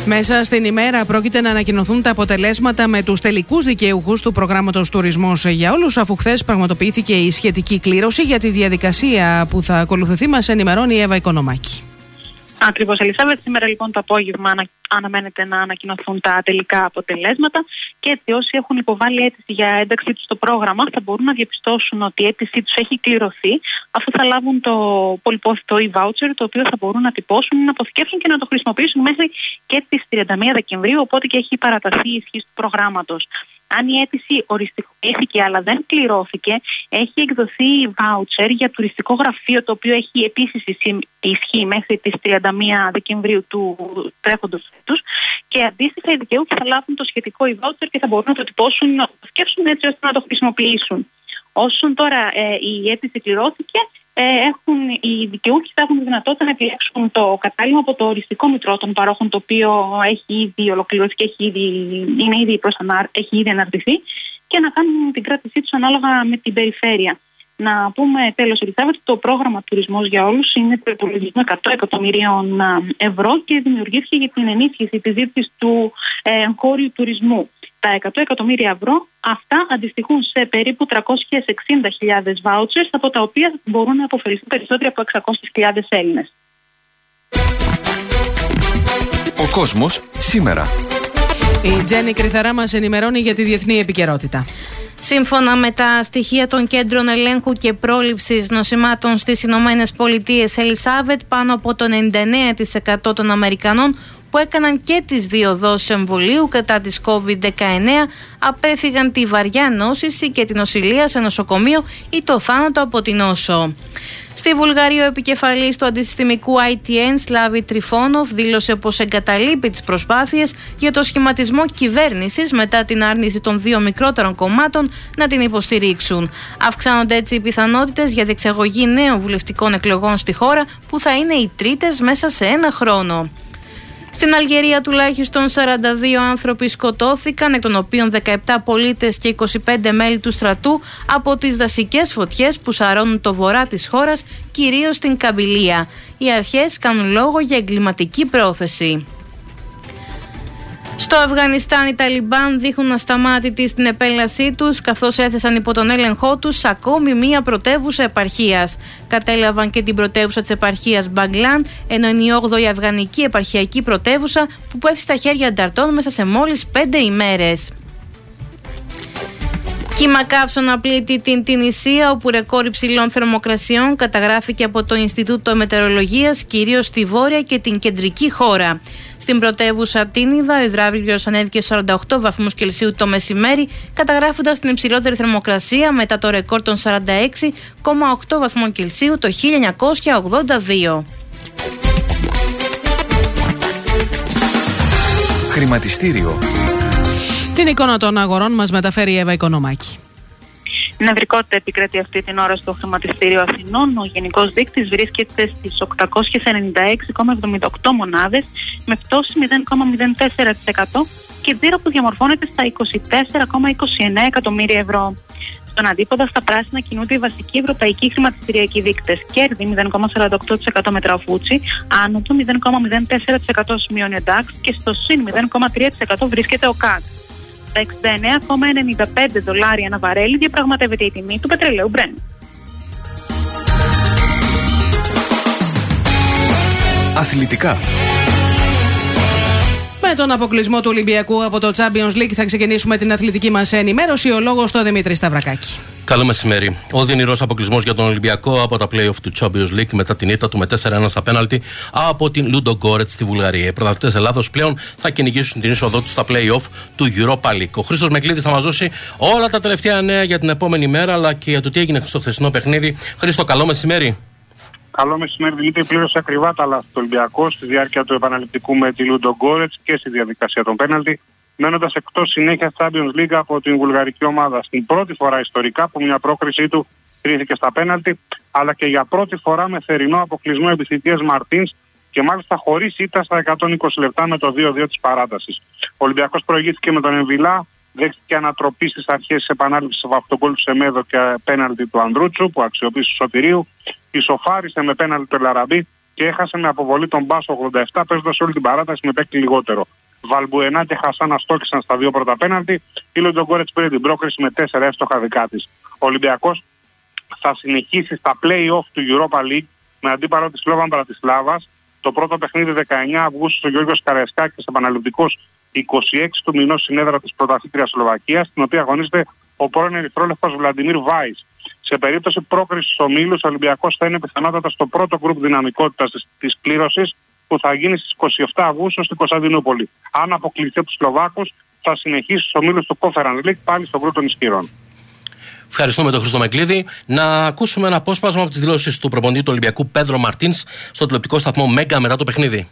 Μέσα στην ημέρα πρόκειται να ανακοινωθούν τα αποτελέσματα με τους τελικούς δικαιούχους του προγράμματος Τουρισμός για Όλους, αφού χθες πραγματοποιήθηκε η σχετική κλήρωση για τη διαδικασία που θα ακολουθηθεί. Μας ενημερώνει η Εύα Οικονομάκη. Ακριβώς, Ελισάβετ. Σήμερα λοιπόν το απόγευμα αναμένεται να ανακοινωθούν τα τελικά αποτελέσματα και έτσι όσοι έχουν υποβάλει αίτηση για ένταξή τους στο πρόγραμμα θα μπορούν να διαπιστώσουν ότι η αίτησή τους έχει κληρωθεί, αφού θα λάβουν το πολυπόθητο e-voucher, το οποίο θα μπορούν να τυπώσουν, να αποθηκεύσουν και να το χρησιμοποιήσουν μέχρι και τις 31 Δεκεμβρίου, οπότε και έχει παραταθεί η ισχύ του προγράμματος. Αν η αίτηση οριστικοποιήθηκε αλλά δεν κληρώθηκε, έχει εκδοθεί voucher για τουριστικό γραφείο, το οποίο έχει επίσης ισχύ μέχρι τις 31 Δεκεμβρίου του τρέχοντος έτους, και αντίστοιχα οι δικαιούχοι θα λάβουν το σχετικό voucher και θα μπορούν να το τυπώσουν, να το σκέψουν έτσι ώστε να το χρησιμοποιήσουν. Όσον τώρα η αίτηση κληρώθηκε, οι δικαιούχοι θα έχουν τη δυνατότητα να επιλέξουν το κατάλημα από το οριστικό μητρό των παρόχων, το οποίο έχει ήδη ολοκληρωθεί και έχει ήδη αναρτηθεί, και να κάνουν την κράτησή τους ανάλογα με την περιφέρεια. Να πούμε τέλος, Ελισάβετ, το πρόγραμμα Τουρισμός για Όλους είναι προϋπολογισμό 100 εκατομμυρίων ευρώ και δημιουργήθηκε για την ενίσχυση της ζήτησης του εγχώριου τουρισμού. Τα 100 εκατομμύρια ευρώ αυτά αντιστοιχούν σε περίπου 360.000 vouchers, από τα οποία μπορούν να αποφεληθούν περισσότεροι από 600.000 Έλληνες. Ο κόσμος σήμερα. Η Τζέννη Κρυθαρά μας ενημερώνει για τη διεθνή επικαιρότητα. Σύμφωνα με τα στοιχεία των Κέντρων Ελέγχου και Πρόληψης Νοσημάτων στις Ηνωμένες Πολιτείες, Ελισάβετ, πάνω από το 99% των Αμερικανών που έκαναν και τις 2 δόσεις εμβολίου κατά της COVID-19 απέφυγαν τη βαριά νόσηση και την νοσηλεία σε νοσοκομείο ή το θάνατο από την νόσο. Στη Βουλγαρία, ο επικεφαλής του αντισυστημικού ITN, Σλάβι Τριφόνοφ, δήλωσε πως εγκαταλείπει τις προσπάθειες για το σχηματισμό κυβέρνησης μετά την άρνηση των 2 μικρότερων κομμάτων να την υποστηρίξουν. Αυξάνονται έτσι οι πιθανότητες για διεξαγωγή νέων βουλευτικών εκλογών στη χώρα, που θα είναι οι τρίτες μέσα σε 1 χρόνο. Στην Αλγερία τουλάχιστον 42 άνθρωποι σκοτώθηκαν, εκ των οποίων 17 πολίτες και 25 μέλη του στρατού, από τις δασικές φωτιές που σαρώνουν το βορρά της χώρας, κυρίως στην Καμπιλία. Οι αρχές κάνουν λόγο για εγκληματική πρόθεση. Στο Αφγανιστάν, οι Ταλιμπάν δείχνουν ασταμάτητη στην επέλασή τους, καθώς έθεσαν υπό τον έλεγχό τους ακόμη μία πρωτεύουσα επαρχίας. Κατέλαβαν και την πρωτεύουσα της επαρχίας Μπαγκλάν, ενώ είναι η 8η αφγανική επαρχιακή πρωτεύουσα που πέφτει στα χέρια ανταρτών μέσα σε μόλις 5 ημέρες. Κύμα καύσωνα πλήττει την Τινησία, όπου ρεκόρ υψηλών θερμοκρασιών καταγράφηκε από το Ινστιτούτο Μετεωρολογίας, κυρίως στη βόρεια και την κεντρική χώρα. Στην πρωτεύουσα Τίνιδα, ο υδράργυρος ανέβηκε 48 βαθμούς Κελσίου το μεσημέρι, καταγράφοντας την υψηλότερη θερμοκρασία μετά το ρεκόρ των 46,8 βαθμών Κελσίου το 1982. Χρηματιστήριο. Την εικόνα των αγορών μας μεταφέρει η Εύα Οικονομάκη. Νευρικότητα επικρατεί αυτή την ώρα στο χρηματιστήριο Αθηνών. Ο γενικός δείκτης βρίσκεται στις 896,78 μονάδες, με πτώση 0,04% και τζίρο που διαμορφώνεται στα 24,29 εκατομμύρια ευρώ. Στον αντίποδα, στα πράσινα κινούνται οι βασικοί ευρωπαϊκοί χρηματιστηριακοί δείκτες. Κέρδη 0,48% μετρά ο Φούτσι, άνω του 0,04% σημειώνει ο DAX και στο συν 0,3% βρίσκεται ο ΚΑΚ. Τα 69,95 δολάρια ένα βαρέλι διαπραγματεύεται η τιμή του πετρελαίου Brent. Αθλητικά. Με τον αποκλεισμό του Ολυμπιακού από το Champions League θα ξεκινήσουμε την αθλητική μας ενημέρωση. Ο λόγος στο Δημήτρη Σταυρακάκη. Καλό μεσημέρι. Ο δινηρός αποκλεισμός για τον Ολυμπιακό από τα play-off του Champions League μετά την ήττα του με 4-1 στα πέναλτι από την Λουντογκόρετς στη Βουλγαρία. Οι πρωταθλητές Ελλάδος πλέον θα κυνηγήσουν την είσοδό τους στα play-off του Europa League. Ο Χρήστος Μεκλίδης θα μας δώσει όλα τα τελευταία νέα για την επόμενη μέρα, αλλά και για το τι έγινε στο χθεσινό παιχνίδι. Χρήστο, καλό μεσημέρι. Καλό μεσημέρι. Δημήτρη, πλήρωσε ακριβά τα λάθη του Ολυμπιακού στη διάρκεια του επαναληπτικού με τη Λουντογκόρετς και στη διαδικασία των πέναλτι, μένοντας εκτός συνέχεια Champions League από την βουλγαρική ομάδα. Στην πρώτη φορά ιστορικά που μια πρόκρισή του κρίθηκε στα πέναλτι, αλλά και για πρώτη φορά με θερινό αποκλεισμό επί θητείας Μαρτίνς και μάλιστα χωρίς ήττα στα 120 λεπτά με το 2-2 της παράτασης. Ο Ολυμπιακός προηγήθηκε με τον Εμβιλά, δέχτηκε ανατροπή στις αρχές της επανάληψης από αυτογκόλ του Σεμέδο και πέναλτι του Ανδρούτσου που αξιοποίησε του Σωτηρίου, ισοφάρισε με πέναλτι του Ελαραμπή και έχασε με αποβολή τον Μπάσο 87, παίζοντας όλη την παράταση με παίκτη λιγότερο. Βαλμπουενά και Χασάν αστόχησαν στα δύο πρώτα πέναλτι. Η Λουντογκόρετς πήρε την πρόκριση με 4 εύστοχα δικά της. Ο Ολυμπιακός θα συνεχίσει στα play-off του Europa League με αντίπαλο τη Σλόβαν Μπρατισλάβας. Το πρώτο παιχνίδι 19 Αυγούστου στο Γιώργος Καραϊσκάκης, επαναληπτικός 26 του μηνός στην έδρα της πρωταθλήτριας Σλοβακίας, στην οποία αγωνίζεται ο πρώην ερυθρόλευκος Βλαντιμίρ Βάις. Σε περίπτωση πρόκρισης ομίλους, ο Ολυμπιακός θα είναι πιθανότατα στο πρώτο γκρουπ δυναμικότητας της κλήρωσης, που θα γίνει στις 27 Αυγούστου στην Κωνσταντινούπολη. Αν αποκλειστεί από τους Σλοβάκους, θα συνεχίσει στους ομίλους του Conference League, πάλι στο γκρουπ των ισχυρών. Ευχαριστούμε τον Χρήστο Μεγκλίδη. Να ακούσουμε ένα απόσπασμα από τις δηλώσεις του προπονητή του Ολυμπιακού Πέδρο Μαρτίνς στο τηλεοπτικό σταθμό Μέγκα μετά το παιχνίδι.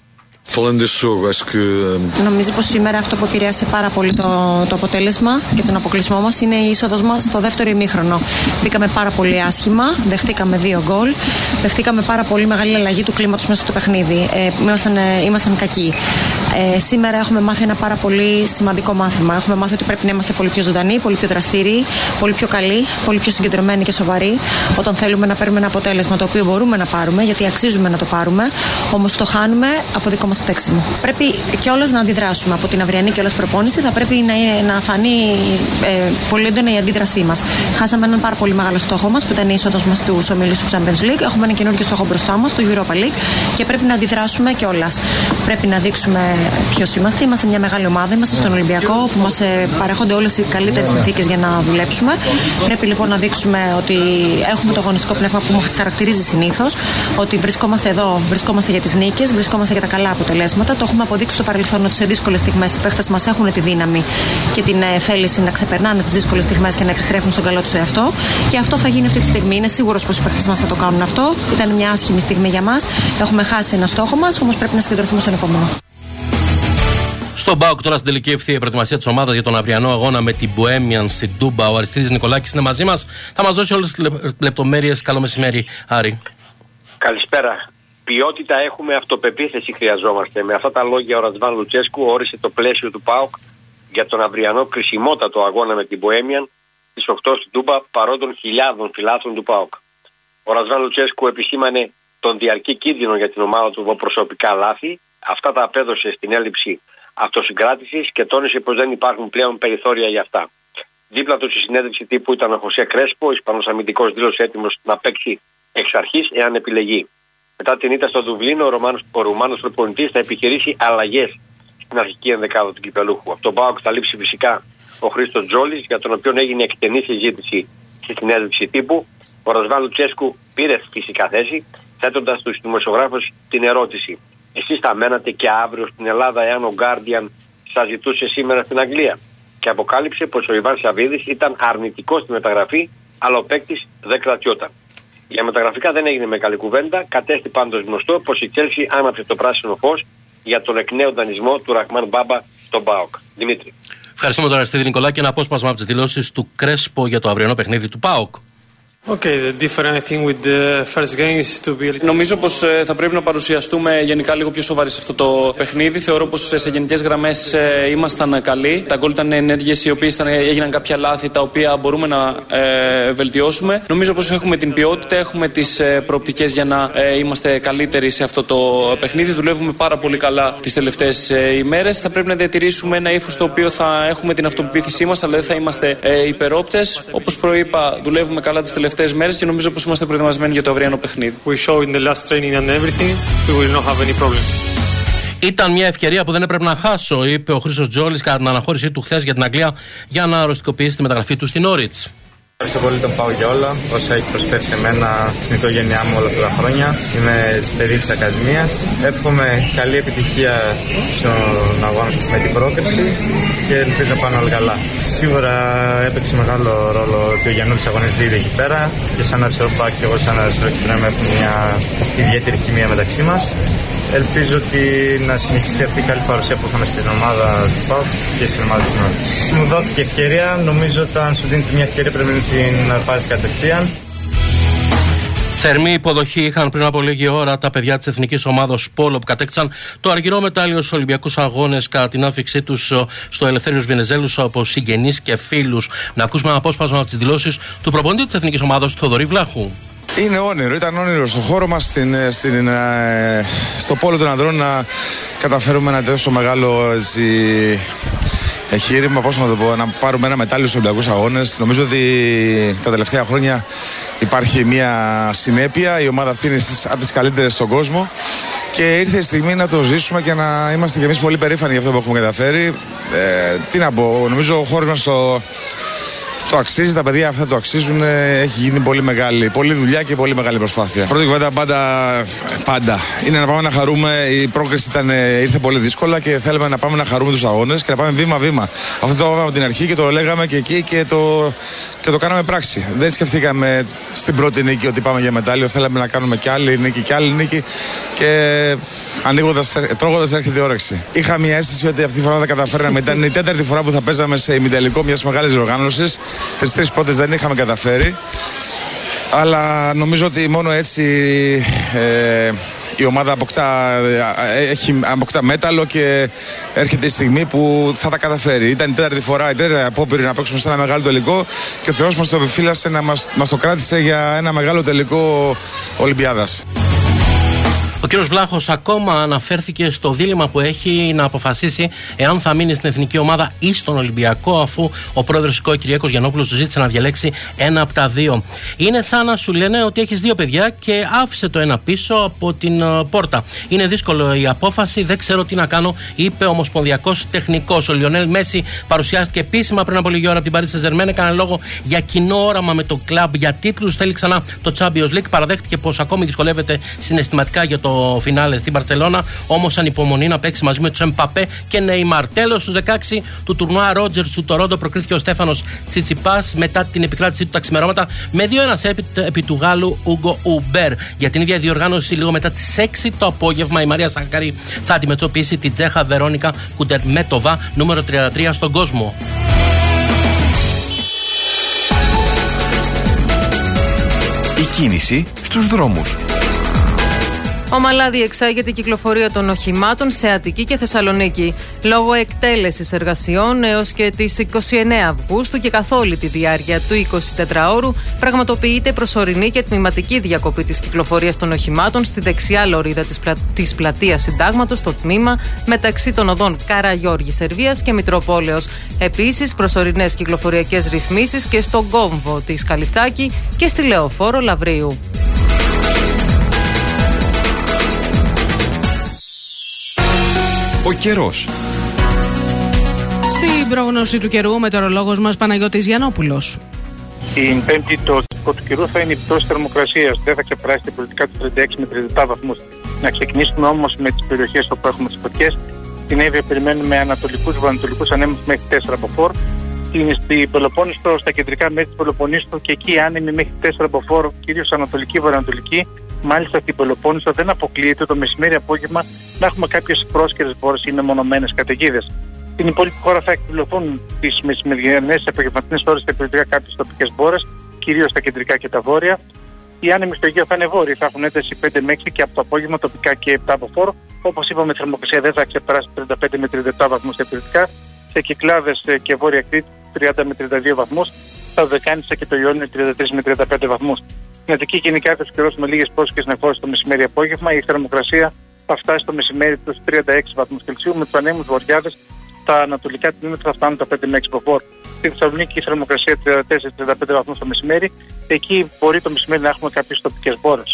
Νομίζω πως σήμερα αυτό που επηρέασε πάρα πολύ το αποτέλεσμα και τον αποκλεισμό μας είναι η είσοδος μας στο δεύτερο ημίχρονο. Μπήκαμε πάρα πολύ άσχημα, δεχτήκαμε 2 γκολ, δεχτήκαμε πάρα πολύ μεγάλη αλλαγή του κλίματος μέσα στο παιχνίδι. Ήμασταν κακοί. Σήμερα έχουμε μάθει ένα πάρα πολύ σημαντικό μάθημα. Έχουμε μάθει ότι πρέπει να είμαστε πολύ πιο ζωντανοί, πολύ πιο δραστήριοι, πολύ πιο καλοί, πολύ πιο συγκεντρωμένοι και σοβαροί όταν θέλουμε να παίρνουμε ένα αποτέλεσμα το οποίο μπορούμε να πάρουμε, γιατί αξίζουμε να το πάρουμε, όμως το χάνουμε από δικό μας φταίξιμο. Πρέπει κιόλας να αντιδράσουμε. Από την αυριανή κιόλας προπόνηση θα πρέπει να φανεί πολύ έντονα η αντίδρασή μας. Χάσαμε έναν πάρα πολύ μεγάλο στόχο μας που ήταν η είσοδος μας στους ομίλους του Champions League. Έχουμε ένα καινούργιο στόχο μπροστά μας, το Europa League, και πρέπει να αντιδράσουμε κιόλας. Πρέπει να δείξουμε ποιος είμαστε. Είμαστε μια μεγάλη ομάδα. Είμαστε στον Ολυμπιακό που μας παρέχονται όλες οι καλύτερες συνθήκες για να δουλέψουμε. Πρέπει λοιπόν να δείξουμε ότι έχουμε το αγωνιστικό πνεύμα που μας χαρακτηρίζει συνήθως. Ότι βρισκόμαστε εδώ, βρισκόμαστε για τις νίκες, βρισκόμαστε για τα καλά αποτελέσματα. Το έχουμε αποδείξει στο παρελθόν ότι σε δύσκολες στιγμές οι παίχτες μας έχουν τη δύναμη και την θέληση να ξεπερνάνε τις δύσκολες στιγμές και να επιστρέφουν στον καλό τους εαυτό. Και αυτό θα γίνει αυτή τη στιγμή. Είναι σίγουρος πως οι παίχτες μας θα το κάνουν αυτό. Ήταν μια άσχημη στιγμή για μας. Έχουμε χάσει ένα στόχο μας, όμως πρέπει να συγκεντρωθούμε στον επόμενο. Στον ΠΑΟΚ τώρα στην τελική ευθεία η προετοιμασία της ομάδας για τον αυριανό αγώνα με την Bohemians στην Τούμπα. Ο Αριστίδης Νικολάκης είναι μαζί μας. Θα μας δώσει όλες τις λεπτομέρειες. Καλό μεσημέρι, Άρη. Καλησπέρα. Ποιότητα έχουμε, αυτοπεποίθηση χρειαζόμαστε. Με αυτά τα λόγια ο Ρασβάν Λουτσέσκου όρισε το πλαίσιο του ΠΑΟΚ για τον αυριανό κρισιμότατο αγώνα με την Bohemian στις 8 στην Τούμπα παρόντων χιλιάδων φιλάθλων του ΠΑΟΚ. Ο Ρασβάν Λουτσέσκου επισήμανε τον διαρκή κίνδυνο για την ομάδα του από προσωπικά λάθη. Αυτά τα απέδωσε στην έλλειψη αυτοσυγκράτησης και τόνισε πως δεν υπάρχουν πλέον περιθώρια για αυτά. Δίπλα του στη συνέντευξη τύπου ήταν ο Χωσέ Κρέσπο, ο Ισπανός αμυντικός, δήλωσε έτοιμος να παίξει εξ αρχής εάν επιλεγεί. Μετά την ήττα στο Δουβλίνο, ο Ρουμάνος προπονητής θα επιχειρήσει αλλαγές στην αρχική ενδεκάδα του κυπελούχου. Από τον ΠΑΟΚ θα λείψει φυσικά ο Χρήστος Τζόλης, για τον οποίο έγινε εκτενή συζήτηση στη συνέντευξη τύπου. Ο Ρασβάν Λουτσέσκου πήρε φυσικά θέση, θέτοντας στους δημοσιογράφους την ερώτηση: εσείς θα μένατε και αύριο στην Ελλάδα εάν ο Guardian σας ζητούσε σήμερα στην Αγγλία? Και αποκάλυψε πως ο Ιβάν Σαββίδης ήταν αρνητικός στη μεταγραφή, αλλά ο παίκτης δεν κρατιόταν. Για μεταγραφικά δεν έγινε με καλή κουβέντα. Κατέστη πάντως γνωστό πως η Chelsea άναψε το πράσινο φως για τον εκ νέου δανεισμό του Ραχμάν Μπάμπα στον ΠΑΟΚ. Δημήτρη. Ευχαριστούμε τον Αριστίδη Νικολάκη και ένα απόσπασμα από τις δηλώσεις του Κρέσπο για το αυριανό παιχνίδι του ΠΑΟΚ. Νομίζω πως θα πρέπει να παρουσιαστούμε γενικά λίγο πιο σοβαροί σε αυτό το παιχνίδι. Θεωρώ πως σε γενικές γραμμές ήμασταν καλοί. Τα γκολ ήταν ενέργειες οι οποίες έγιναν κάποια λάθη τα οποία μπορούμε να βελτιώσουμε. Νομίζω πως έχουμε την ποιότητα, έχουμε τις προοπτικές για να είμαστε καλύτεροι σε αυτό το παιχνίδι. Δουλεύουμε πάρα πολύ καλά τις τελευταίες ημέρες. Θα πρέπει να διατηρήσουμε ένα ύφος το οποίο θα έχουμε την αυτοπεποίθησή μας, αλλά δεν θα είμαστε υπερόπτες. Όπως προείπα, δουλεύουμε καλά τις τελευταίες μέρες και νομίζω πως είμαστε προετοιμασμένοι για το αυριανό παιχνίδι. Ήταν μια ευκαιρία που δεν έπρεπε να χάσω, είπε ο Χρήστος Τζόλης κατά την αναχώρησή του χθες για την Αγγλία για να οριστικοποιήσει τη μεταγραφή του στην Όριτς. Ευχαριστώ πολύ τον ΠΑΟΚ για όλα όσα έχει προσφέρει σε μένα, στην οικογένειά μου όλα αυτά τα χρόνια. Είμαι παιδί της Ακαδημίας. Εύχομαι καλή επιτυχία στον αγώνα με την πρόκριση και ελπίζω να πάνε όλα καλά. Σίγουρα έπαιξε μεγάλο ρόλο ότι ο Γιαννούλης αγωνίζεται εκεί πέρα και σαν αριστερό μπακ και εγώ σαν αριστερό εξτρέμ έχουμε μια ιδιαίτερη χημεία μεταξύ μας. Ελπίζω ότι να συνεχίσει αυτή η καλή παρουσία που είχαμε στην ομάδα του ΠΑΟΚ και στην ομάδα της Νότης. Μου δόθηκε ευκαιρία, νομίζω όταν σου δίνει μια ευκαιρία πρέπει να την πάρεις κατευθείαν. Θερμή υποδοχή είχαν πριν από λίγη ώρα τα παιδιά της Εθνικής Ομάδος Πόλο που κατέκτησαν το αργυρό μετάλλιο στους Ολυμπιακούς Αγώνες κατά την άφηξή τους στο Ελευθέριος Βενιζέλους από συγγενείς και φίλους. Να ακούσουμε ένα απόσπασμα από τις δηλώσεις του προπονητή της Εθνικής Ομάδος, Θοδωρή Βλάχου. Είναι όνειρο, ήταν όνειρο στο χώρο μας, στο πόλο των ανδρών, να καταφέρουμε ένα τόσο μεγάλο εγχείρημα, πώς να το πω, να πάρουμε ένα μετάλλιο στους Ολυμπιακούς Αγώνες. Νομίζω ότι τα τελευταία χρόνια υπάρχει μια συνέπεια, η ομάδα αυτή είναι από τις καλύτερες στον κόσμο και ήρθε η στιγμή να το ζήσουμε και να είμαστε κι εμείς πολύ περήφανοι για αυτό που έχουμε καταφέρει. Τι να πω, νομίζω ο χώρος μας το αξίζει, τα παιδιά αυτά το αξίζουν. Έχει γίνει πολλή δουλειά και πολύ μεγάλη προσπάθεια. Πρώτη κουβέντα πάντα είναι να πάμε να χαρούμε. Η πρόκριση ήρθε πολύ δύσκολα και θέλουμε να πάμε να χαρούμε τους αγώνες και να πάμε βήμα-βήμα. Αυτό το είπαμε από την αρχή και το λέγαμε και εκεί και το κάναμε πράξη. Δεν σκεφτήκαμε στην πρώτη νίκη ότι πάμε για μετάλλιο. Θέλαμε να κάνουμε κι άλλη νίκη και άλλη νίκη και τρώγοντας έρχεται η όρεξη. Είχα μια αίσθηση ότι αυτή τη φορά θα καταφέρναμε. Ήταν η τέταρτη φορά που θα παίζαμε σε ημιτελικό μιας μεγάλης διοργάνωσης. Τις τρεις πρώτες δεν είχαμε καταφέρει, αλλά νομίζω ότι μόνο έτσι η ομάδα αποκτά μέταλλο και έρχεται η στιγμή που θα τα καταφέρει. Ήταν η τέταρτη φορά, η τέταρτη απόπειρη να παίξουμε σε ένα μεγάλο τελικό και ο Θεός μας το επιφύλασε, μας το κράτησε για ένα μεγάλο τελικό Ολυμπιάδας. Ο κ. Βλάχος ακόμα αναφέρθηκε στο δίλημμα που έχει να αποφασίσει εάν θα μείνει στην εθνική ομάδα ή στον Ολυμπιακό, αφού ο πρόεδρος της ΚΟΕ Κυριάκος Γιαννόπουλος του ζήτησε να διαλέξει ένα από τα δύο. Είναι σαν να σου λένε ότι έχεις δύο παιδιά και άφησε το ένα πίσω από την πόρτα. Είναι δύσκολο η απόφαση, δεν ξέρω τι να κάνω, είπε ο ομοσπονδιακός τεχνικός. Ο Λιονέλ Μέση παρουσιάστηκε επίσημα πριν από λίγη ώρα από την Paris Saint-Germain. Έκανε λόγο για κοινό όραμα με το κλαμπ, για τίτλους. Θέλει ξανά το Champions League. Παραδέχτηκε πως ακόμη δυσκολεύεται συναισθηματικά για το φινάλε στην Μπαρτσελώνα, όμως ανυπομονεί να παίξει μαζί με τους Εμπαπέ και Νεϊμάρ. Τέλος, στους 16 του τουρνουά Ρότζερς του Τορόντο προκρίθηκε ο Στέφανος Τσιτσιπάς μετά την επικράτησή του τα ξημερώματα με 2-1 επί του Γάλλου Ούγκο Ουμπέρ. Για την ίδια διοργάνωση, λίγο μετά τις 6 το απόγευμα, η Μαρία Σακαρή θα αντιμετωπίσει την Τσέχα Βερόνικα Κουντερμέτοβα, νούμερο 33 στον κόσμο. Η κίνηση στους δρόμους. Ομαλά διεξάγεται η κυκλοφορία των οχημάτων σε Αττική και Θεσσαλονίκη. Λόγω εκτέλεσης εργασιών έως και τις 29 Αυγούστου και καθ' όλη τη διάρκεια του 24ωρου πραγματοποιείται προσωρινή και τμηματική διακοπή της κυκλοφορίας των οχημάτων στη δεξιά λωρίδα της πλατείας Συντάγματος, στο τμήμα μεταξύ των οδών Καραγιώργη Σερβίας και Μητροπόλεως. Επίσης, προσωρινές κυκλοφοριακές ρυθμίσεις και στον κόμβο της Καλυφτάκη και στη Λεωφόρο Λαβρίου. Ο καιρός. Στην πρόγνωση του καιρού, ο μετεωρολόγος μας Παναγιώτης Γιαννόπουλος. Την Πέμπτη το στατικό του καιρού θα είναι η πτώση θερμοκρασίας. Δεν θα ξεπεράσει την πολιτικά του 36 με 37 βαθμούς. Να ξεκινήσουμε όμως με τις περιοχές όπου έχουμε τις φωτιές. Στην Εύβοια περιμένουμε ανατολικούς βορειοανατολικούς ανέμους μέχρι 4 μποφόρ. Στην Πελοπόννησο, στα κεντρικά μέρη της Πελοποννήσου και εκεί άνεμοι μέχρι 4 μποφόρ, κυρίως ανατολική βορειοανατολική. Μάλιστα στην Πελοπόννησο δεν αποκλείεται το μεσημέρι-απόγευμα να έχουμε κάποιες πρόσκαιρες μπόρες ή μεμονωμένες καταιγίδες. Στην υπόλοιπη χώρα θα εκπληρωθούν τις μεσημεριανές απογευματινές ώρες και περιοδικά κάποιες τοπικές μπόρες, κυρίως στα κεντρικά και τα βόρεια. Οι άνεμοι στο Αιγαίο θα είναι βόρειοι, θα έχουν ένταση 5 με 6 και από το απόγευμα τοπικά και 7 μποφόρ. Όπως είπαμε, η θερμοκρασία δεν θα ξεπεράσει 35 με 37 βαθμούς στα περιοδικά. Σε Κυκλάδες και Βόρεια Κρήτη 30 με 32 βαθμούς. Στα Δωδεκάνησα και το Ιόνιο 33 με 35 βαθμούς. Στην Αττική γενικά θα καιρός με λίγες πρόσκαιρες νεφώσεις το μεσημέρι-απόγευμα. Η θερμοκρασία θα φτάσει το μεσημέρι τους 36 βαθμούς Κελσίου, με τους ανέμους βορειάδες στα ανατολικά τμήματα θα φτάνουν τα 5 με 6 μποφόρ. Στη Θεσσαλονίκη η θερμοκρασία 34-35 βαθμούς το μεσημέρι. Εκεί μπορεί το μεσημέρι να έχουμε κάποιες τοπικές μπόρες.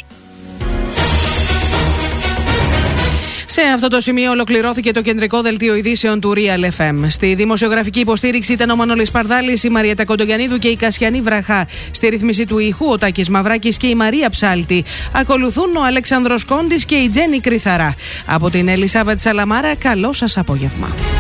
Σε αυτό το σημείο ολοκληρώθηκε το κεντρικό δελτίο ειδήσεων του Real FM. Στη δημοσιογραφική υποστήριξη ήταν ο Μανώλης Παρδάλης, η Μαριέτα Κοντογιαννίδου και η Κασιανή Βραχά. Στη ρύθμιση του ήχου ο Τάκης Μαυράκης και η Μαρία Ψάλτη. Ακολουθούν ο Αλέξανδρος Κόντης και η Τζέννη Κρυθαρά. Από την Ελισάβετ Σαλαμάρα, καλό σας απόγευμα.